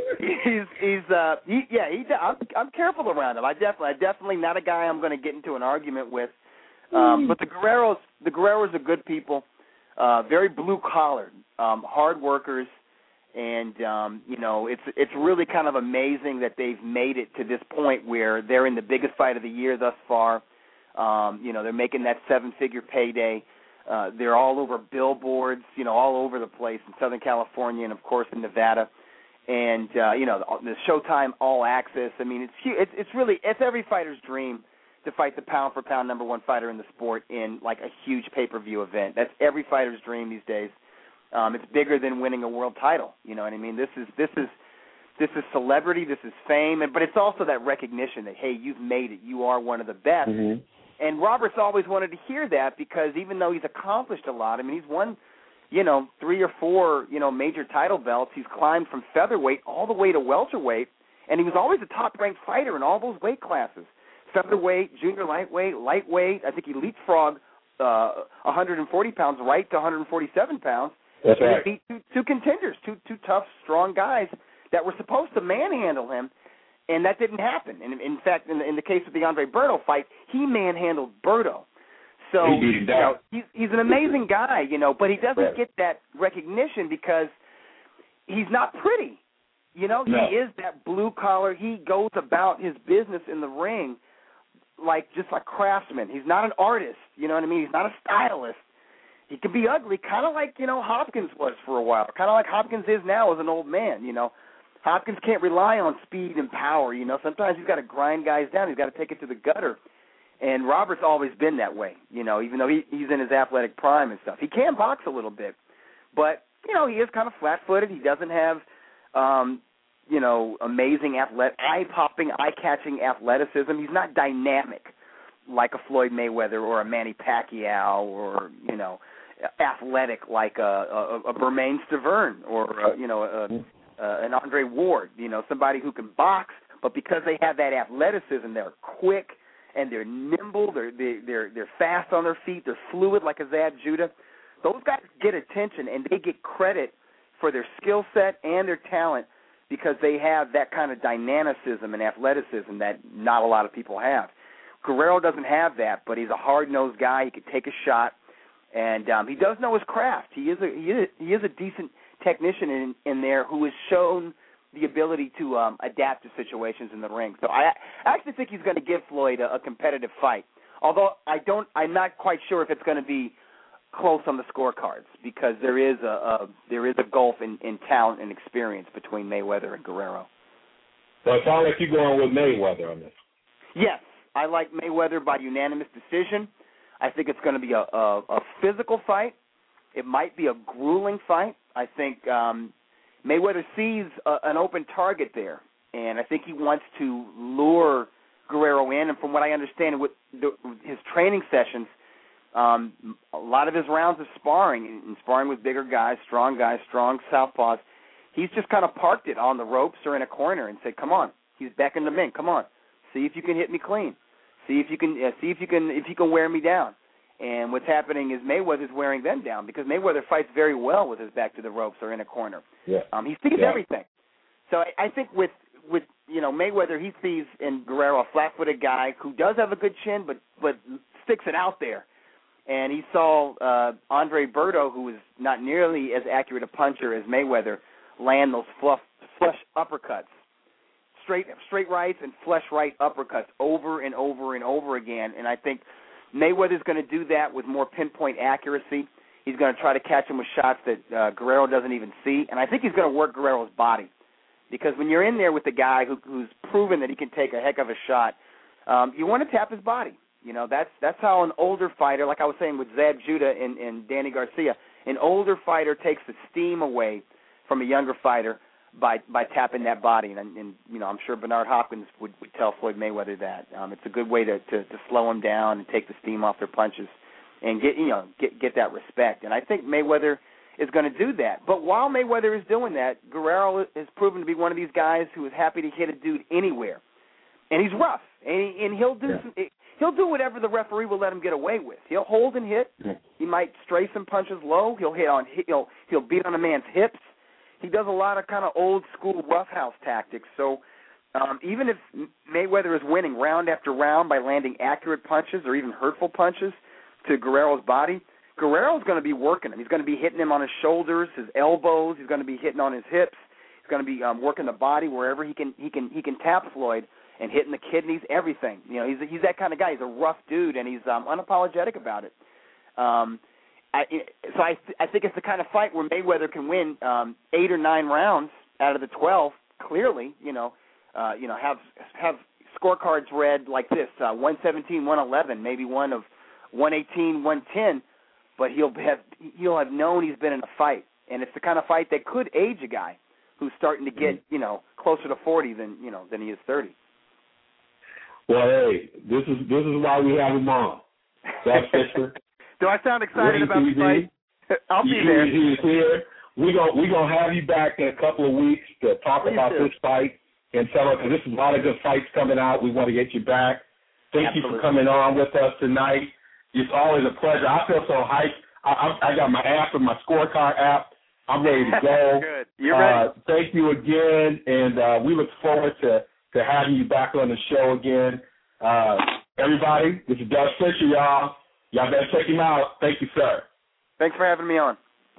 That's right. I'm careful around him. I definitely not a guy I'm going to get into an argument with. But the Guerreros are good people, very blue collared, hard workers, and it's really kind of amazing that they've made it to this point where they're in the biggest fight of the year thus far. They're making that 7-figure payday. They're all over billboards, all over the place in Southern California and, of course, in Nevada. And, the Showtime All Access. I mean, it's every fighter's dream to fight the pound-for-pound number one fighter in the sport in, like, a huge pay-per-view event. That's every fighter's dream these days. It's bigger than winning a world title. You know what I mean? This is celebrity. This is fame. But it's also that recognition that, hey, you've made it. You are one of the best. Mm-hmm. And Roberts always wanted to hear that because even though he's accomplished a lot, I mean, he's won, 3 or 4, major title belts. He's climbed from featherweight all the way to welterweight, and he was always a top-ranked fighter in all those weight classes. Featherweight, junior lightweight, lightweight. I think he leapfrogged 140 pounds right to 147 pounds. That's right. He beat two contenders, two tough, strong guys that were supposed to manhandle him. And that didn't happen. And in fact, in the case of the Andre Berto fight, he manhandled Berto. So he's an amazing guy, but he doesn't get that recognition because he's not pretty. He is that blue collar. He goes about his business in the ring just like craftsman. He's not an artist. You know what I mean? He's not a stylist. He can be ugly, kind of like Hopkins was for a while, kind of like Hopkins is now as an old man. Hopkins can't rely on speed and power. Sometimes he's got to grind guys down. He's got to take it to the gutter. And Robert's always been that way, even though he's in his athletic prime and stuff. He can box a little bit, but, he is kind of flat-footed. He doesn't have, amazing eye-popping, eye-catching athleticism. He's not dynamic like a Floyd Mayweather or a Manny Pacquiao or, athletic like a Bermain Stavern or, an Andre Ward, somebody who can box, but because they have that athleticism, they're quick and they're nimble, they're fast on their feet, they're fluid like Azad Judah. Those guys get attention and they get credit for their skill set and their talent because they have that kind of dynamicism and athleticism that not a lot of people have. Guerrero doesn't have that, but he's a hard-nosed guy. He can take a shot, and he does know his craft. He is a decent technician in there who has shown the ability to adapt to situations in the ring. So I actually think he's going to give Floyd a competitive fight. Although I'm not quite sure if it's going to be close on the scorecards because there is a gulf in talent and experience between Mayweather and Guerrero. So it sounds like you're going with Mayweather on this. Yes, I like Mayweather by unanimous decision. I think it's going to be a physical fight. It might be a grueling fight. I think Mayweather sees an open target there, and I think he wants to lure Guerrero in. And from what I understand, with his training sessions, a lot of his rounds of sparring with bigger guys, strong southpaws, he's just kind of parked it on the ropes or in a corner and said, "Come on." He's beckoned them in. "Come on, see if you can hit me clean. See if you can wear me down." And what's happening is Mayweather's wearing them down because Mayweather fights very well with his back to the ropes or in a corner. Yeah. He sees everything. So I think with Mayweather, he sees in Guerrero a flat-footed guy who does have a good chin, but sticks it out there. and he saw Andre Berto, who was not nearly as accurate a puncher as Mayweather, land those flush uppercuts, straight rights and flush right uppercuts over and over and over again. And I think Mayweather's going to do that with more pinpoint accuracy. He's going to try to catch him with shots that Guerrero doesn't even see, and I think he's going to work Guerrero's body, because when you're in there with the guy who's proven that he can take a heck of a shot, you want to tap his body. You know, that's how an older fighter, like I was saying with Zab Judah and Danny Garcia, an older fighter takes the steam away from a younger fighter by tapping that body. And you know, I'm sure Bernard Hopkins would tell Floyd Mayweather that. It's a good way to slow him down and take the steam off their punches and get that respect. And I think Mayweather is going to do that. But while Mayweather is doing that, Guerrero has proven to be one of these guys who is happy to hit a dude anywhere. And he's rough, and he'll do he'll do whatever the referee will let him get away with. He'll hold and hit. He might stray some punches low. He'll beat on a man's hips. He does a lot of kind of old school roughhouse tactics. So even if Mayweather is winning round after round by landing accurate punches or even hurtful punches to Guerrero's body, Guerrero's going to be working him. He's going to be hitting him on his shoulders, his elbows. He's going to be hitting on his hips. He's going to be working the body wherever he can tap Floyd, and hitting the kidneys, everything. You know, he's that kind of guy. He's a rough dude, and he's unapologetic about it. I think it's the kind of fight where Mayweather can win 8 or 9 rounds out of the 12. Clearly, have scorecards read like this: 117, 111, maybe one of 118, 110. But he'll have known he's been in a fight, and it's the kind of fight that could age a guy who's starting to get closer to 40 than he is 30. Well, hey, this is why we have him on. Doug Fischer. Do I sound excited about the fight? I'll be there. He's here. We're gonna have you back in a couple of weeks to talk about this fight and tell us, because there's a lot of good fights coming out. We want to get you back. Thank you for coming on with us tonight. It's always a pleasure. I feel so hyped. I got my app and my scorecard app. I'm ready to go. Good. You're ready. Thank you again, and we look forward to having you back on the show again. Everybody, this is Doug Fischer, y'all. Y'all better check him out. Thank you, sir. Thanks for having me on.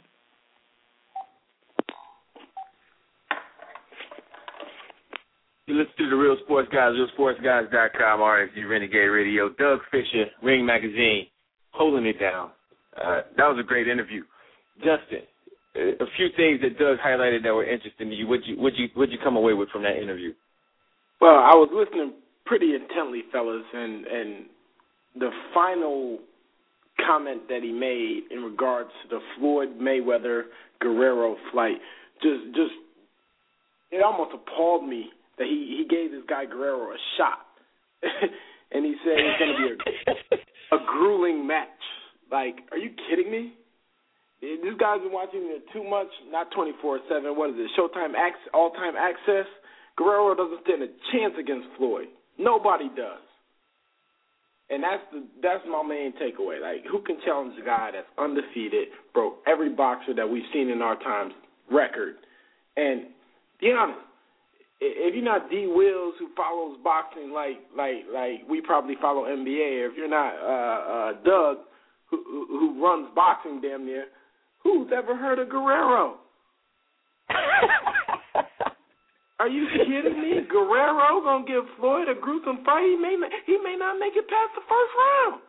You listen to the Real Sports Guys, RealSportsGuys.com, RSG Renegade Radio. Doug Fischer, Ring Magazine, holding it down. That was a great interview. Justin, a few things that Doug highlighted that were interesting to you. What'd you come away with from that interview? Well, I was listening pretty intently, fellas, and the final comment that he made in regards to the Floyd Mayweather-Guerrero fight, just it almost appalled me that he gave this guy Guerrero a shot. And he said it's going to be a grueling match. Like, are you kidding me? This guy's been watching it too much, not 24/7. What is it, Showtime all-time access? Guerrero doesn't stand a chance against Floyd. Nobody does. And that's my main takeaway. Like, who can challenge a guy that's undefeated, broke every boxer that we've seen in our times record? And be honest, if you're not D. Wills, who follows boxing like we probably follow NBA, or if you're not Doug, who runs boxing damn near, who's ever heard of Guerrero? Are you kidding me? Guerrero gonna give Floyd a gruesome fight? He may not make it past the first round.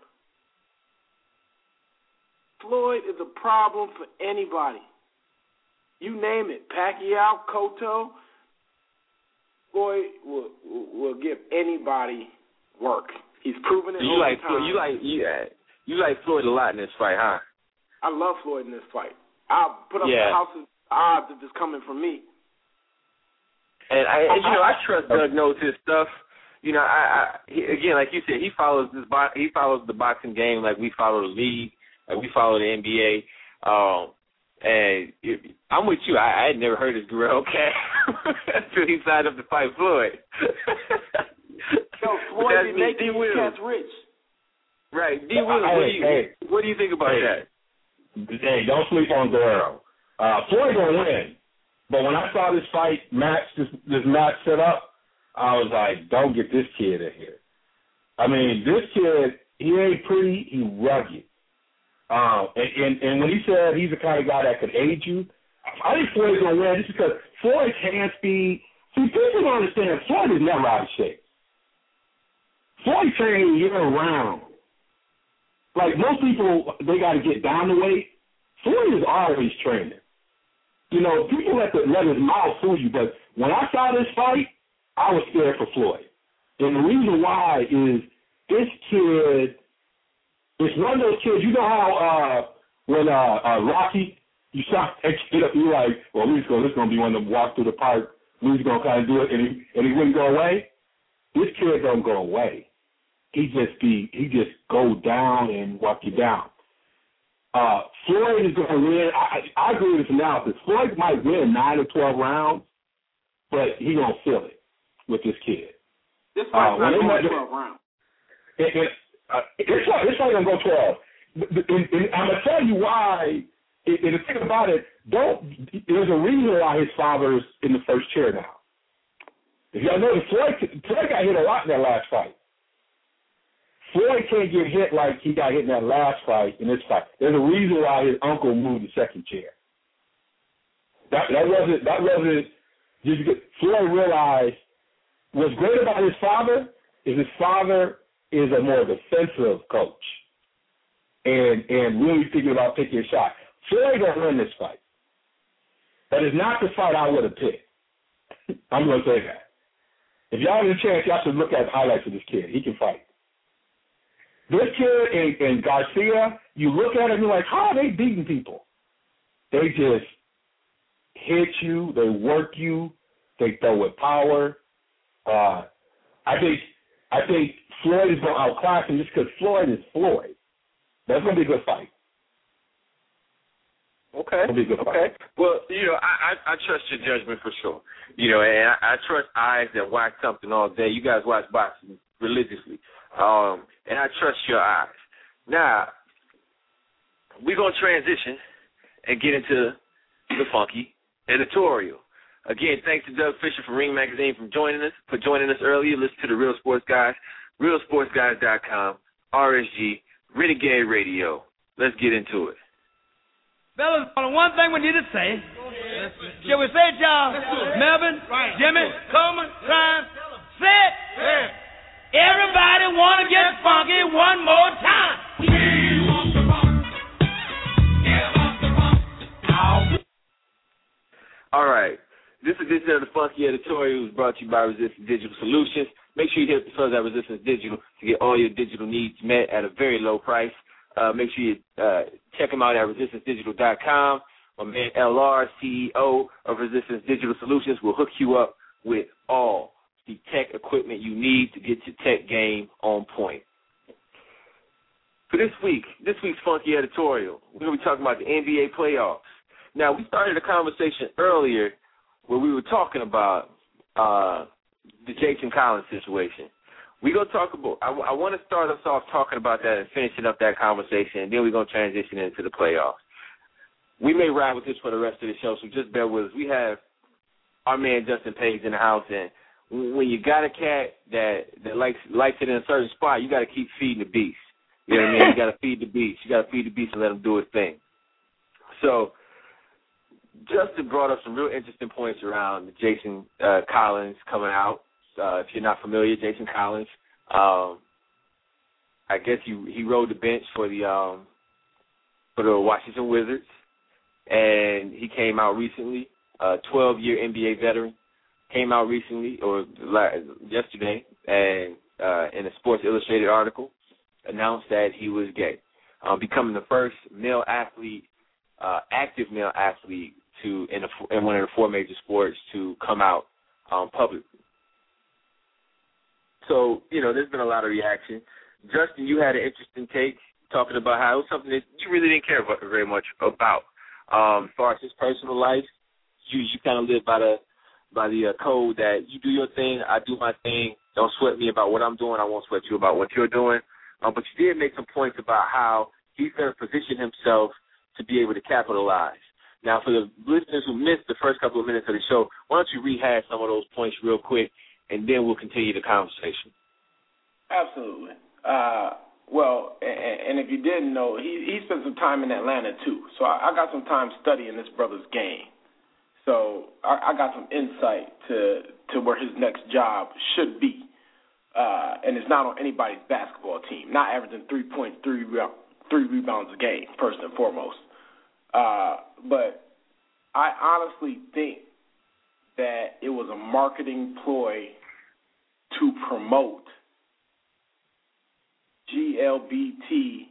Floyd is a problem for anybody. You name it, Pacquiao, Cotto. Floyd will give anybody work. He's proven it over time. You like Floyd a lot in this fight, huh? I love Floyd in this fight. I'll put up the house of odds if it's coming from me. And I trust Doug knows his stuff. You know, again, like you said, he follows the boxing game like we follow the league, like we follow the NBA. And I'm with you. I had never heard of Guerrero until he signed up to fight Floyd. No, Floyd didn't make these cats rich. Right, D. Willis. What do you think about that? Hey, don't sleep on Guerrero. Floyd gonna win. But when I saw this this match set up, I was like, don't get this kid in here. I mean, this kid, he ain't pretty, he rugged. And when he said he's the kind of guy that could aid you, I think Floyd's going to win just because Floyd's hand speed. See, people don't understand Floyd is never out of shape. Floyd training year-round. Like most people, they got to get down the weight. Floyd is always training. You know, people let his mouth fool you, but when I saw this fight, I was scared for Floyd. And the reason why is this kid is one of those kids, you know how when Rocky, you shot that kid up, you're like, well, this is going to be one of them walk through the park, Lou's going to kind of do it, and he wouldn't go away. This kid don't go away. He just go down and walk you down. Floyd is going to win. I agree with this analysis. Floyd might win 9 or 12 rounds, but he going to feel it with this kid. This fight's not going 12 rounds. It's not going to go 12. And I'm going to tell you why. And the thing about it, there's a reason why his father's in the first chair now. If y'all know, Floyd got hit a lot in that last fight. Floyd can't get hit like he got hit in that last fight, in this fight. There's a reason why his uncle moved to second chair. That wasn't just because Floyd realized what's great about his father is a more defensive coach and really thinking about taking a shot. Floyd don't win this fight. But it's not the fight I would have picked. I'm going to say that. If y'all have a chance, y'all should look at the highlights of this kid. He can fight. This kid and Garcia, you look at him and you're like, how are they beating people? They just hit you, they work you, they throw with power. I think Floyd is going to outclass him just because Floyd is Floyd. That's going to be a good fight. Okay. Well, you know, I trust your judgment for sure. You know, and I trust eyes that watch something all day. You guys watch boxing religiously. And I trust your eyes. Now, we're going to transition and get into the funky editorial. Again, thanks to Doug Fisher from Ring Magazine for joining us earlier. Listen to the Real Sports Guys, realsportsguys.com, RSG, Renegade Radio. Let's get into it. Fellas, one thing we need to say. Shall we say it, y'all? Melvin, Jimmy, Coleman, Triumph, say it. Everybody want to get funky one more time. We want the funk. Give us the funk. All right. This edition of the Funky Editorial is brought to you by Resistance Digital Solutions. Make sure you hit the fellas at Resistance Digital to get all your digital needs met at a very low price. Make sure you check them out at resistancedigital.com. My man LR, CEO of Resistance Digital Solutions, will hook you up with all the tech equipment you need to get your tech game on point. For this week's Funky Editorial, we're going to be talking about the NBA playoffs. Now, we started a conversation earlier where we were talking about the Jason Collins situation. We're going to talk about, I want to start us off talking about that and finishing up that conversation, and then we're going to transition into the playoffs. We may ride with this for the rest of the show, so just bear with us. We have our man Justin Page in the house, and when you got a cat that likes it in a certain spot, you got to keep feeding the beast. You know what I mean? You got to feed the beast. You got to feed the beast and let him do his thing. So Justin brought up some real interesting points around the Jason Collins coming out. If you're not familiar, Jason Collins, I guess he rode the bench for the Washington Wizards, and he came out recently. 12-year NBA veteran came out recently or yesterday, and in a Sports Illustrated article, announced that he was gay, becoming the first male athlete, active male athlete in one of the four major sports to come out publicly. So, you know, there's been a lot of reaction. Justin, you had an interesting take talking about how it was something that you really didn't care about very much about. As far as his personal life, you kind of live by the code that you do your thing, I do my thing. Don't sweat me about what I'm doing. I won't sweat you about what you're doing. But you did make some points about how he's going to position himself to be able to capitalize. Now, for the listeners who missed the first couple of minutes of the show, why don't you rehash some of those points real quick, and then we'll continue the conversation. Absolutely. Well, and if you didn't know, he spent some time in Atlanta too. So I got some time studying this brother's game. So I got some insight to where his next job should be. And it's not on anybody's basketball team, not averaging 3.3 rebounds a game, first and foremost. But I honestly think that it was a marketing ploy to promote GLBT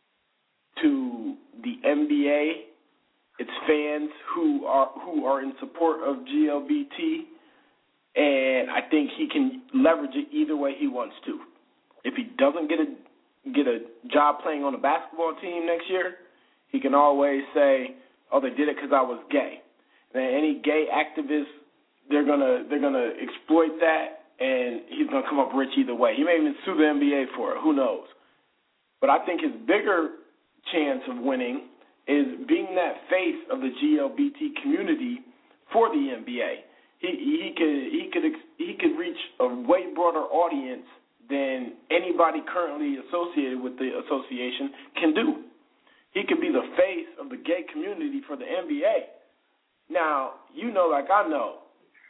to the NBA, its fans who are in support of GLBT, and I think he can leverage it either way he wants to. If he doesn't get a job playing on a basketball team next year, he can always say, "Oh, they did it because I was gay." And any gay activists, they're gonna exploit that, and he's gonna come up rich either way. He may even sue the NBA for it. Who knows? But I think his bigger chance of winning is being that face of the GLBT community for the NBA. He could reach a way broader audience than anybody currently associated with the association can do. He could be the face of the gay community for the NBA. Now, like I know,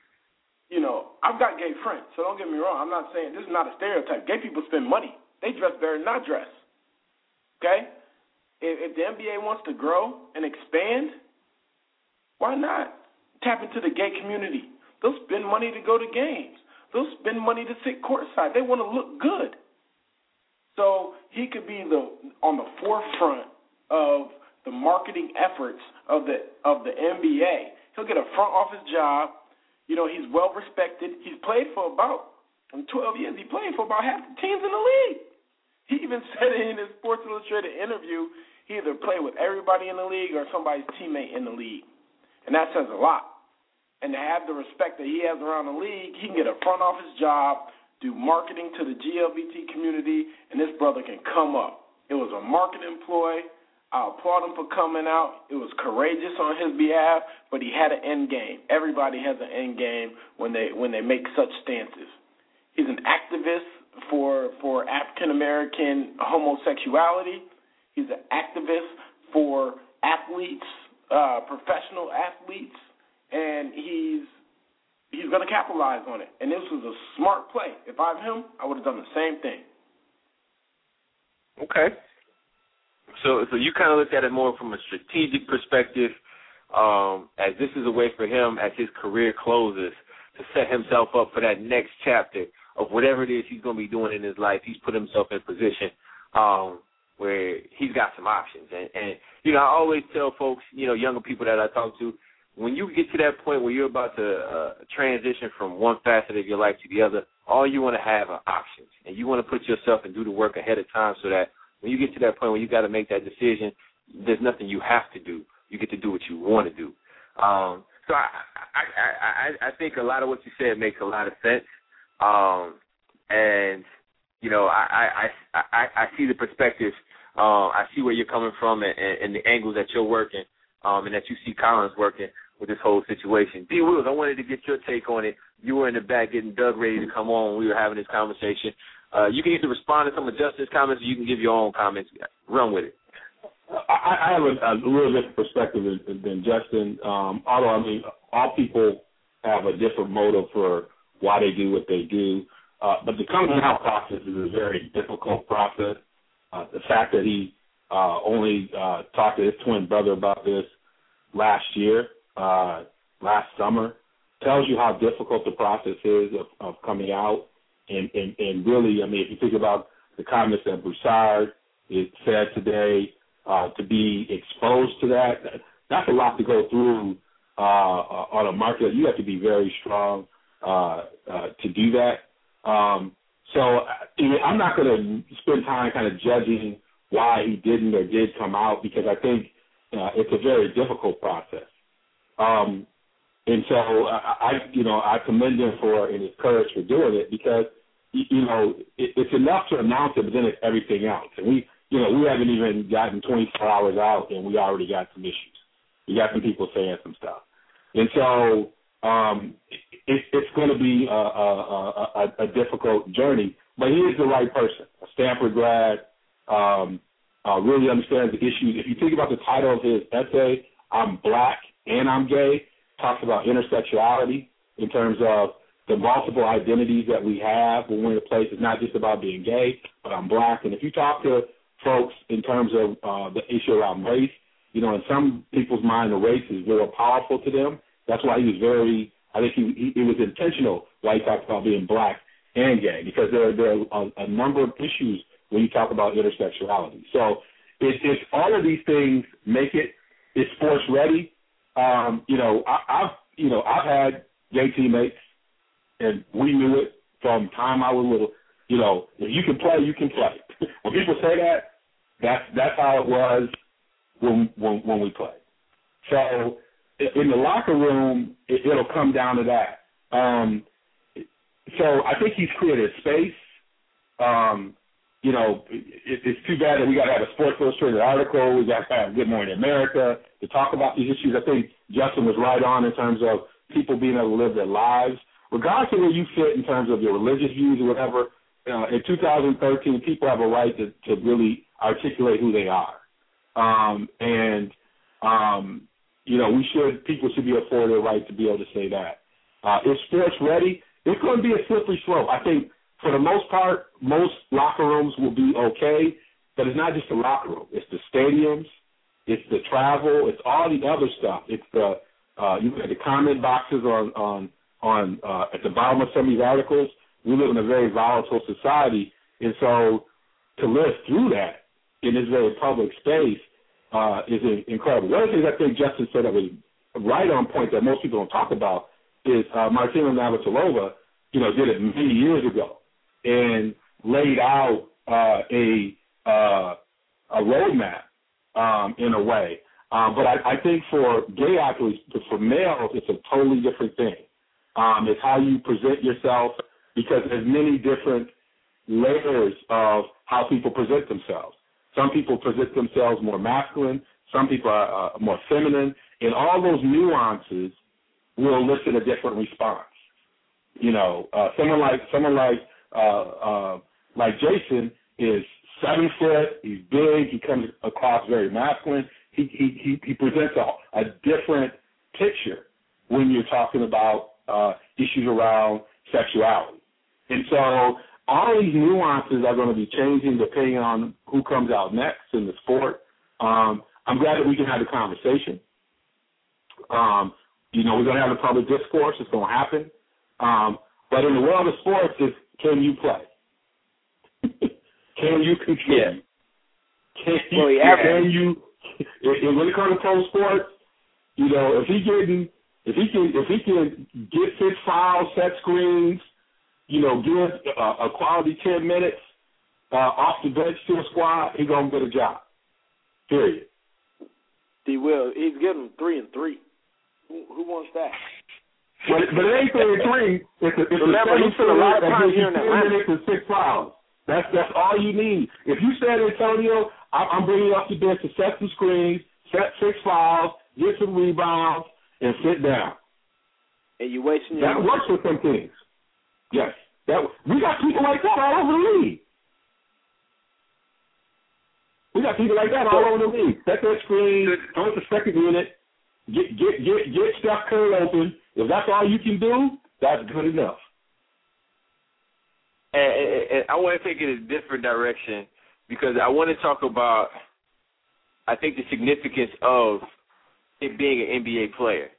I've got gay friends, so don't get me wrong. I'm not saying this is not a stereotype. Gay people spend money. They dress better than not dress. Okay? If the NBA wants to grow and expand, why not tap into the gay community? They'll spend money to go to games. They'll spend money to sit courtside. They want to look good. So he could be on the forefront of the marketing efforts of the NBA. He'll get a front office job. He's well respected. He's played for about 12 years. He played for about half the teams in the league. He even said it in his Sports Illustrated interview. He either played with everybody in the league or somebody's teammate in the league. And that says a lot. And to have the respect that he has around the league, he can get a front office job, do marketing to the GLBT community, and this brother can come up. It was a marketing ploy. I applaud him for coming out. It was courageous on his behalf, but he had an end game. Everybody has an end game when they make such stances. He's an activist for African American homosexuality. He's an activist for athletes, professional athletes, and he's going to capitalize on it. And this was a smart play. If I'm him, I would have done the same thing. Okay. So you kind of looked at it more from a strategic perspective, as this is a way for him, as his career closes, to set himself up for that next chapter of whatever it is he's going to be doing in his life. He's put himself in a position where he's got some options. And I always tell folks, younger people that I talk to, when you get to that point where you're about to transition from one facet of your life to the other, all you want to have are options. And you want to put yourself and do the work ahead of time so that when you get to that point where you got to make that decision, there's nothing you have to do. You get to do what you want to do. So I think a lot of what you said makes a lot of sense. And I see the perspective. I see where you're coming from and the angles that you're working, and that you see Collins working with this whole situation. D. Wills, I wanted to get your take on it. You were in the back getting Doug ready to come on when we were having this conversation. You can either respond to some of Justin's comments or you can give your own comments. Run with it. I have a little different perspective than Justin, although, all people have a different motive for why they do what they do. But the coming out process is a very difficult process. The fact that he only talked to his twin brother about this last summer, tells you how difficult the process is of coming out. And really, if you think about the comments that Broussard said today, to be exposed to that's a lot to go through on a market. You have to be very strong to do that. So I'm not going to spend time kind of judging why he didn't or did come out, because I think it's a very difficult process. And so I commend him and his courage for doing it, because it's enough to announce it, but then it's everything else. And we haven't even gotten 24 hours out, and we already got some issues. We got some people saying some stuff, and so it's going to be a difficult journey. But he is the right person, a Stanford grad, really understands the issues. If you think about the title of his essay, I'm Black and I'm Gay, talks about intersectionality in terms of the multiple identities that we have when we're in a place. It's not just about being gay, but I'm Black. And if you talk to folks in terms of the issue around race, in some people's mind, the race is very powerful to them. That's why he was I think he was intentional why he talked about being Black and gay, because there are a number of issues when you talk about intersectionality. So it's all of these things make it's sports ready. I've had gay teammates, and we knew it from time I was little. If you can play, you can play. When people say that's how it was when we played. So in the locker room, it'll come down to that. So I think he's created space. It's too bad that we got to have a Sports Illustrated article. We got to have Good Morning America to talk about these issues. I think Justin was right on in terms of people being able to live their lives, regardless of where you fit in terms of your religious views or whatever. In 2013, people have a right to really articulate who they are. People should be afforded the right to be able to say that. Is sports ready? It's going to be a slippery slope. I think for the most part, most locker rooms will be okay, but it's not just the locker room. It's the stadiums, it's the travel, it's all the other stuff. It's the you look at the comment boxes on at the bottom of some of these articles. We live in a very volatile society, and so to live through that in this very public space is incredible. One of the things I think Justin said that was right on point that most people don't talk about is Martina Navratilova, did it many years ago and laid out a roadmap in a way. But I think for gay athletes, for males, it's a totally different thing. It's how you present yourself, because there's many different layers of how people present themselves. Some people present themselves more masculine. Some people are more feminine. And all those nuances will elicit a different response. Someone like Jason is 7 foot. He's big. He comes across very masculine. He presents a different picture when you're talking about issues around sexuality. And so all these nuances are going to be changing depending on who comes out next in the sport. I'm glad that we can have the conversation. We're going to have a public discourse. It's going to happen. But in the world of sports, can you play? Can you contribute? Yeah. Can you? When it comes to pro sports, if he can get 6 fouls, set screens, give a quality 10 minutes off the bench to a squad, he's gonna get a job. Period. He will. He's getting 3 and 3. Who wants that? But it ain't 3 and 3. Remember, he spent a lot of time here in Atlanta. 10 minutes and 6 fouls. That's all you need. If you San Antonio, I'm bringing you up to bench to set some screens, set 6 fouls, get some rebounds, and sit down. And you wasting your that works with some things. Yes, we got people like that all over the league. Set that screen, go to the second unit, get Steph Curry open. If that's all you can do, that's good enough. And I want to take it in a different direction, because I want to talk about, I think, the significance of it being an NBA player.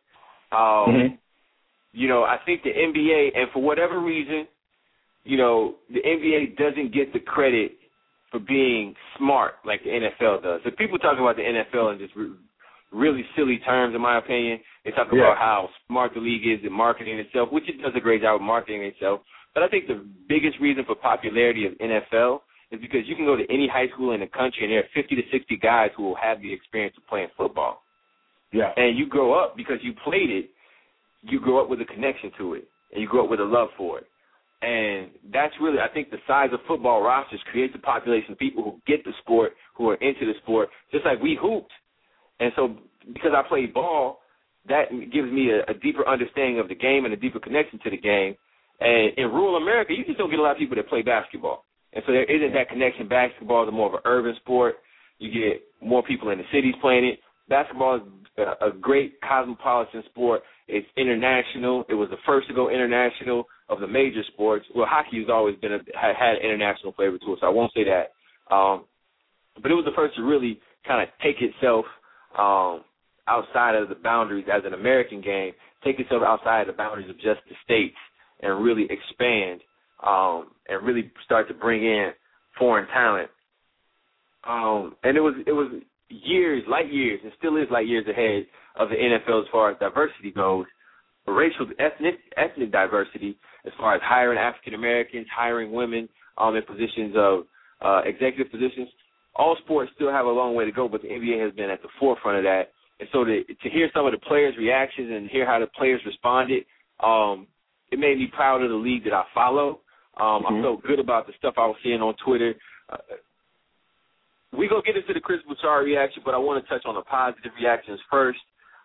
I think the NBA, and for whatever reason, the NBA doesn't get the credit for being smart like the NFL does. So people talk about the NFL in just really silly terms, in my opinion. They talk about how smart the league is at marketing itself, which it does a great job of marketing itself. But I think the biggest reason for popularity of NFL is because you can go to any high school in the country and there are 50 to 60 guys who will have the experience of playing football. Yeah. And you grow up, because you played it, you grow up with a connection to it, and you grow up with a love for it. And that's really, I think, the size of football rosters creates a population of people who get the sport, who are into the sport, just like we hooped. And so because I played ball, that gives me a deeper understanding of the game and a deeper connection to the game. And in rural America, you just don't get a lot of people that play basketball. And so there isn't that connection. Basketball is more of an urban sport. You get more people in the cities playing it. Basketball is a great cosmopolitan sport. It's international. It was the first to go international of the major sports. Well, hockey has always been had an international flavor to it, so I won't say that. But it was the first to really kind of take itself outside of the boundaries as an American game, take itself outside the boundaries of just the states and really expand and really start to bring in foreign talent. And it was years, light years, and still is light years ahead of the NFL as far as diversity goes, racial, ethnic diversity, as far as hiring African Americans, hiring women in positions of executive positions. All sports still have a long way to go, but the NBA has been at the forefront of that. And so to hear some of the players' reactions and hear how the players responded, it made me proud of the league that I follow. I felt good about the stuff I was seeing on Twitter. We're going to get into the Chris Bouchard reaction, but I want to touch on the positive reactions first.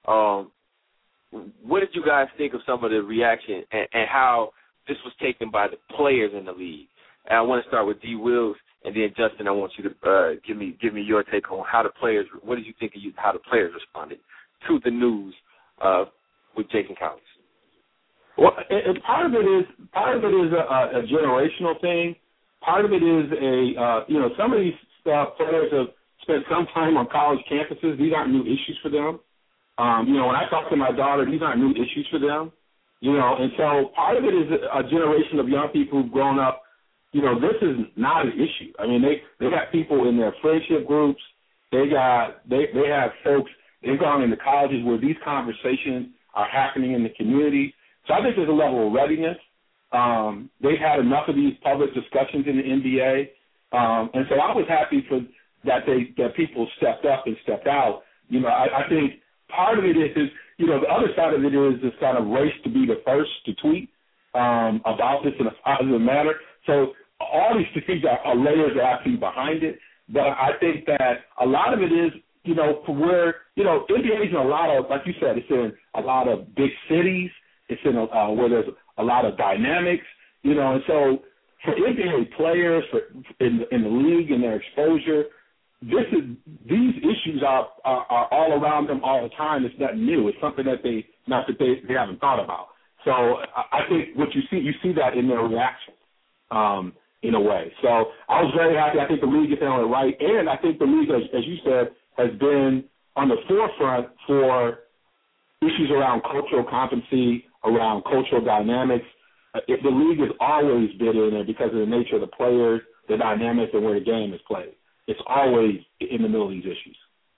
What did you guys think of some of the reaction and how this was taken by the players in the league? And I want to start with D. Wills, and then Justin, I want you to give me your take on how the players. What did you think of how the players responded to the news with Jason Collins? Well, and part of it is a generational thing. Part of it is some of these players have spent some time on college campuses. These aren't new issues for them. When I talk to my daughter, these aren't new issues for them. And so part of it is a generation of young people who've grown up. This is not an issue. I mean, they got people in their friendship groups. They have folks. They've gone into colleges where these conversations are happening in the community. So I think there's a level of readiness. They've had enough of these public discussions in the NBA. And so I was happy that people stepped up and stepped out. I think part of it is, the other side of it is this kind of race to be the first to tweet about this in a positive manner. So all these things are layers that I see behind it. But I think that a lot of it is, for where, NBA is in a lot of, like you said, it's in a lot of big cities. It's in where there's a lot of dynamics, and so for NBA players in the league and their exposure, these issues are all around them all the time. It's nothing new. It's something that they haven't thought about. So I think what you see that in their reaction, in a way. So I was very happy. I think the league is on it right, and I think the league, as you said, has been on the forefront for issues around cultural competency, around cultural dynamics. The league has always been in it because of the nature of the players, the dynamics, and where the game is played. It's always in the middle of these issues.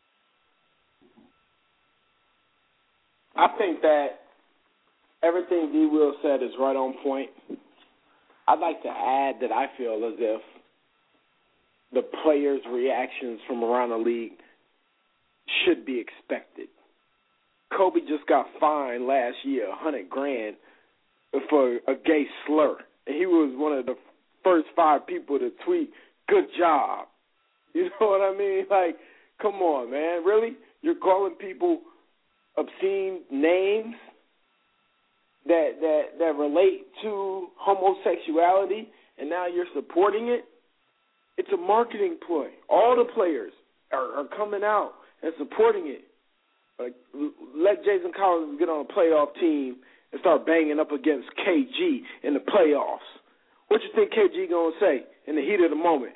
I think that everything D. Will said is right on point. I'd like to add that I feel as if the players' reactions from around the league should be expected. Kobe just got fined last year $100,000 for a gay slur, and he was one of the first 5 people to tweet, "Good job." You know what I mean? Like, come on, man. Really? You're calling people obscene names that relate to homosexuality, and now you're supporting it? It's a marketing ploy. All the players are coming out and supporting it. Like, let Jason Collins get on a playoff team and start banging up against KG in the playoffs. What you think KG going to say in the heat of the moment?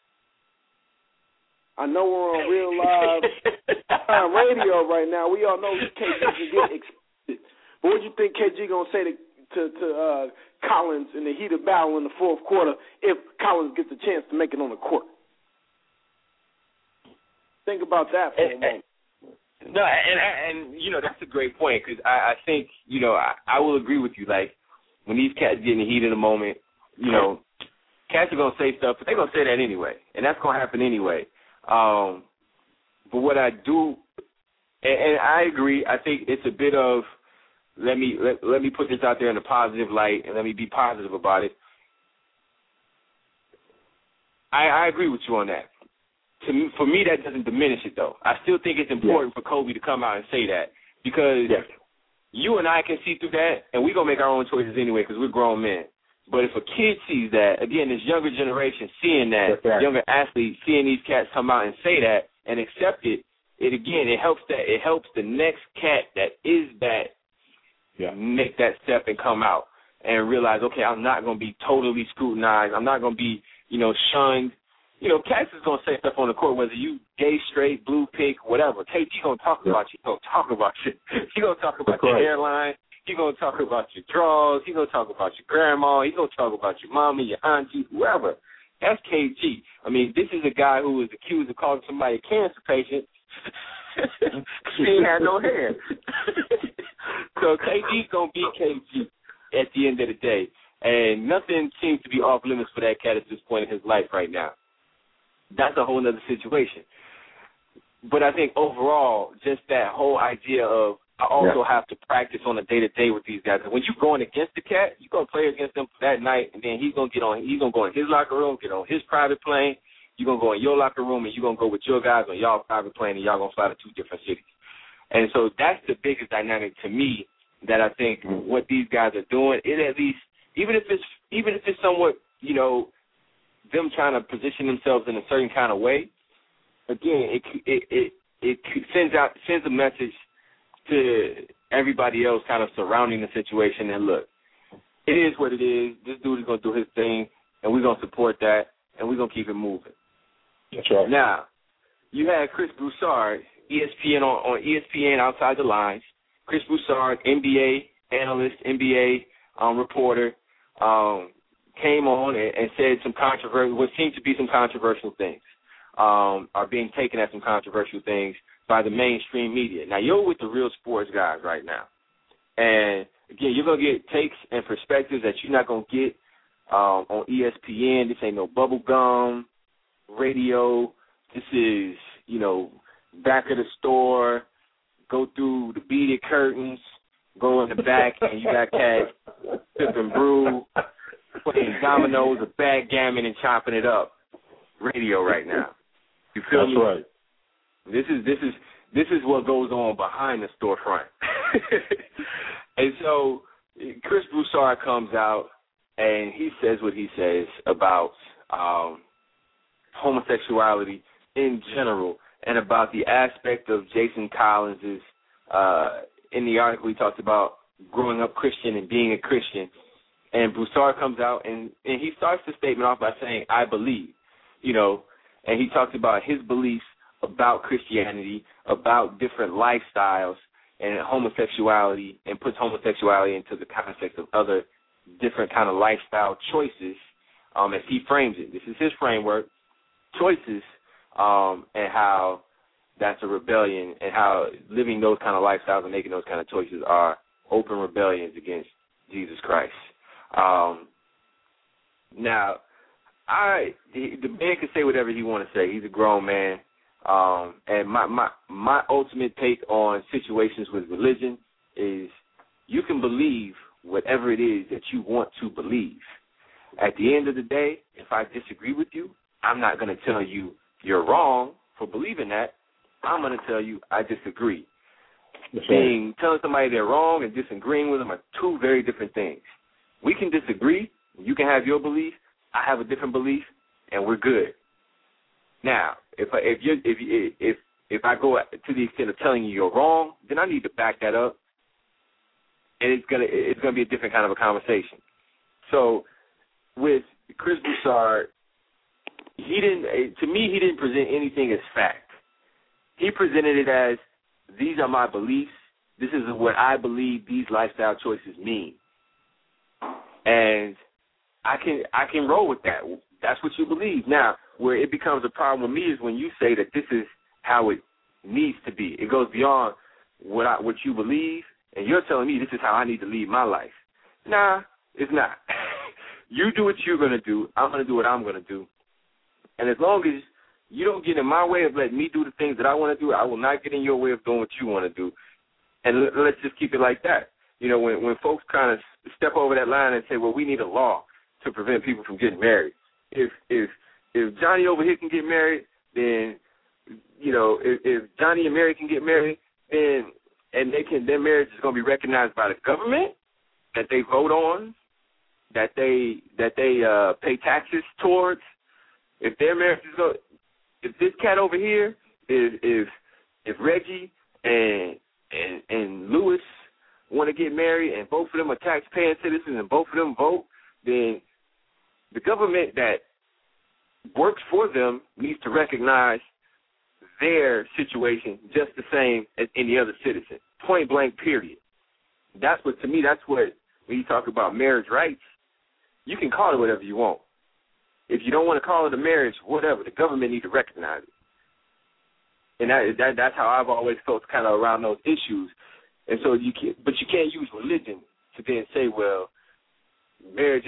I know we're on real live radio right now. We all know KG can get excited. But what do you think KG going to say to Collins in the heat of battle in the fourth quarter if Collins gets a chance to make it on the court? Think about that for a moment. No, and that's a great point because I think, I will agree with you. Like, when these cats get in the heat of the moment, cats are going to say stuff, but they're going to say that anyway, and that's going to happen anyway. But what I do, and I agree, I think it's a bit of, let me put this out there in a positive light, and let me be positive about it. I agree with you on that. For me, that doesn't diminish it, though. I still think it's important for Kobe to come out and say that because you and I can see through that, and we're going to make our own choices anyway because we're grown men. But if a kid sees that, again, this younger generation seeing that, younger athletes seeing these cats come out and say that and accept it, it helps the next cat that is that make that step and come out and realize, okay, I'm not going to be totally scrutinized. I'm not going to be, shunned. Cats is going to say stuff on the court, whether you gay, straight, blue, pink, whatever. KG going to talk about you. He going to talk about you. He going to talk about your hairline. He going to talk about your drawers. He going to talk about your grandma. He going to talk about your mommy, your auntie, whoever. That's KG. I mean, this is a guy who was accused of calling somebody a cancer patient. She ain't had no hair. So KG's going to be KG at the end of the day. And nothing seems to be off limits for that cat at this point in his life right now. That's a whole other situation. But I think overall, just that whole idea of I also have to practice on a day-to-day with these guys. And when you're going against the cat, you're going to play against them that night, and then he's going to go in his locker room, get on his private plane. You're going to go in your locker room, and you're going to go with your guys on y'all private plane, and y'all going to fly to two different cities. And so that's the biggest dynamic to me that I think what these guys are doing, it at least, even if it's somewhat, them trying to position themselves in a certain kind of way, again, it sends a message to everybody else kind of surrounding the situation. And look, it is what it is. This dude is going to do his thing, and we're going to support that, and we're going to keep it moving. That's right. Now, you had Chris Broussard, ESPN on ESPN Outside the Lines. Chris Broussard, NBA analyst, NBA reporter, came on and said what seemed to be some controversial things, are being taken as some controversial things by the mainstream media. Now, you're with the real sports guys right now. And, again, you're going to get takes and perspectives that you're not going to get on ESPN. This ain't no bubblegum radio. This is, back of the store, go through the beaded curtains, go in the back, and you got cats sipping brew, playing dominoes or backgammon and chopping it up. Radio right now. You feel me? That's right. This is what goes on behind the storefront. And so Chris Broussard comes out and he says what he says about homosexuality in general and about the aspect of Jason Collins's in the article he talks about growing up Christian and being a Christian. And Broussard comes out and he starts the statement off by saying, I believe, and he talks about his beliefs about Christianity, about different lifestyles and homosexuality, and puts homosexuality into the context of other different kind of lifestyle choices as he frames it. This is his framework, choices, and how that's a rebellion and how living those kind of lifestyles and making those kind of choices are open rebellions against Jesus Christ. Now, the man can say whatever he want to say. He's a grown man. And my ultimate take on situations with religion is you can believe whatever it is that you want to believe. At the end of the day, if I disagree with you, I'm not going to tell you you're wrong for believing that. I'm going to tell you I disagree. Telling somebody they're wrong and disagreeing with them are two very different things. We can disagree. You can have your belief. I have a different belief, and we're good. Now, if I go to the extent of telling you you're wrong, then I need to back that up, and it's gonna be a different kind of a conversation. So, with Chris Broussard, he didn't present anything as fact. He presented it as, these are my beliefs. This is what I believe these lifestyle choices mean, and I can roll with that. That's what you believe. Now, where it becomes a problem with me is when you say that this is how it needs to be. It goes beyond what you believe, and you're telling me this is how I need to lead my life. Nah, it's not. You do what you're going to do. I'm going to do what I'm going to do. And as long as you don't get in my way of letting me do the things that I want to do, I will not get in your way of doing what you want to do. And let's just keep it like that. When folks kind of step over that line and say, well, we need a law to prevent people from getting married. If Johnny over here can get married, then, if Johnny and Mary can get married, then their marriage is going to be recognized by the government that they vote on that they pay taxes towards, if their marriage is going, if this cat over here, if Reggie and Lewis want to get married and both of them are tax-paying citizens and both of them vote, then the government that works for them needs to recognize their situation just the same as any other citizen. Point blank, period. That's what, to me, that's what, when you talk about marriage rights, you can call it whatever you want. If you don't want to call it a marriage, whatever, the government needs to recognize it. And that's how I've always felt kind of around those issues. And so you can't use religion to then say, well, marriage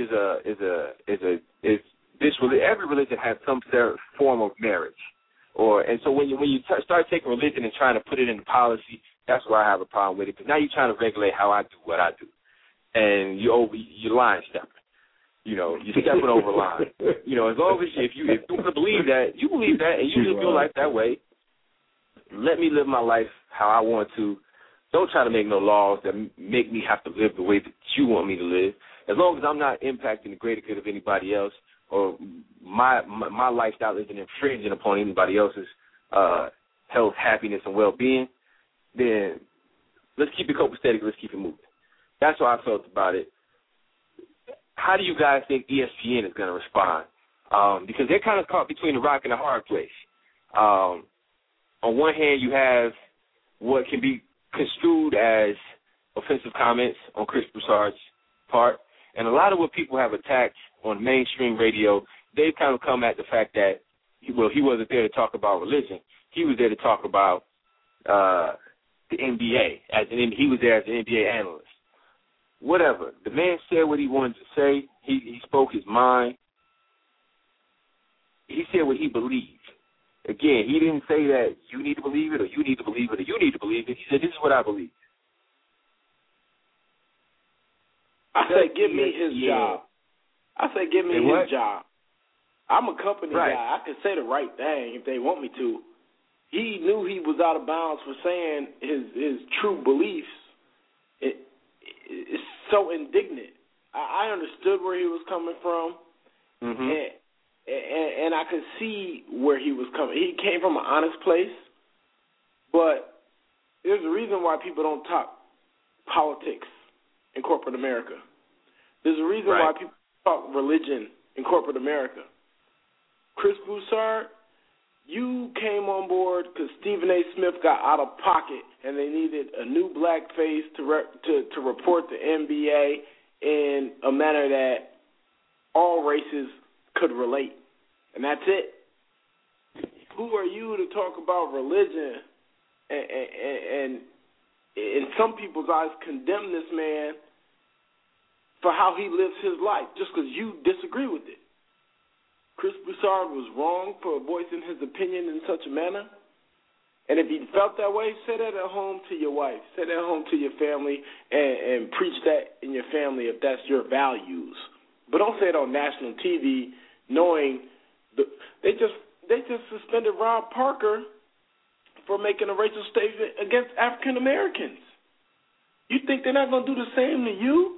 every religion has some form of marriage. And so when you start taking religion and trying to put it into policy, that's where I have a problem with it, because now you're trying to regulate how I do what I do, and you're line stepping. You're stepping over a line. As long as if you want to believe that, you believe that, and you live your life that way. Let me live my life how I want to. Don't try to make no laws that make me have to live the way that you want me to live. As long as I'm not impacting the greater good of anybody else, or my lifestyle isn't infringing upon anybody else's health, happiness, and well-being, then let's keep it copacetic. Let's keep it moving. That's how I felt about it. How do you guys think ESPN is going to respond? Because they're kind of caught between the rock and the hard place. On one hand, you have what can be construed as offensive comments on Chris Broussard's part, and a lot of what people have attacked on mainstream radio, they've kind of come at the fact that, he wasn't there to talk about religion. He was there to talk about the NBA. He was there as an NBA analyst. Whatever. The man said what he wanted to say. He spoke his mind. He said what he believed. Again, he didn't say that you need to believe it, or you need to believe it, or you need to believe it. He said, this is what I believe. I say, give me his job. I say, give me his job. I'm a company guy. I can say the right thing if they want me to. He knew he was out of bounds for saying his true beliefs. It's so indignant. I understood where he was coming from, and I could see where he was coming. He came from an honest place, but there's a reason why people don't talk politics in corporate America. There's a reason why people talk religion in corporate America. Chris Broussard, you came on board because Stephen A. Smith got out of pocket and they needed a new black face to report the NBA in a manner that all races could relate. And that's it. Who are you to talk about religion and in some people's eyes condemn this man for how he lives his life just because you disagree with it? Chris Broussard was wrong for voicing his opinion in such a manner. And if he felt that way, say that at home to your wife. Say that at home to your family and preach that in your family if that's your values. But don't say it on national TV knowing they just suspended Rob Parker for making a racial statement against African Americans. You think they're not going to do the same to you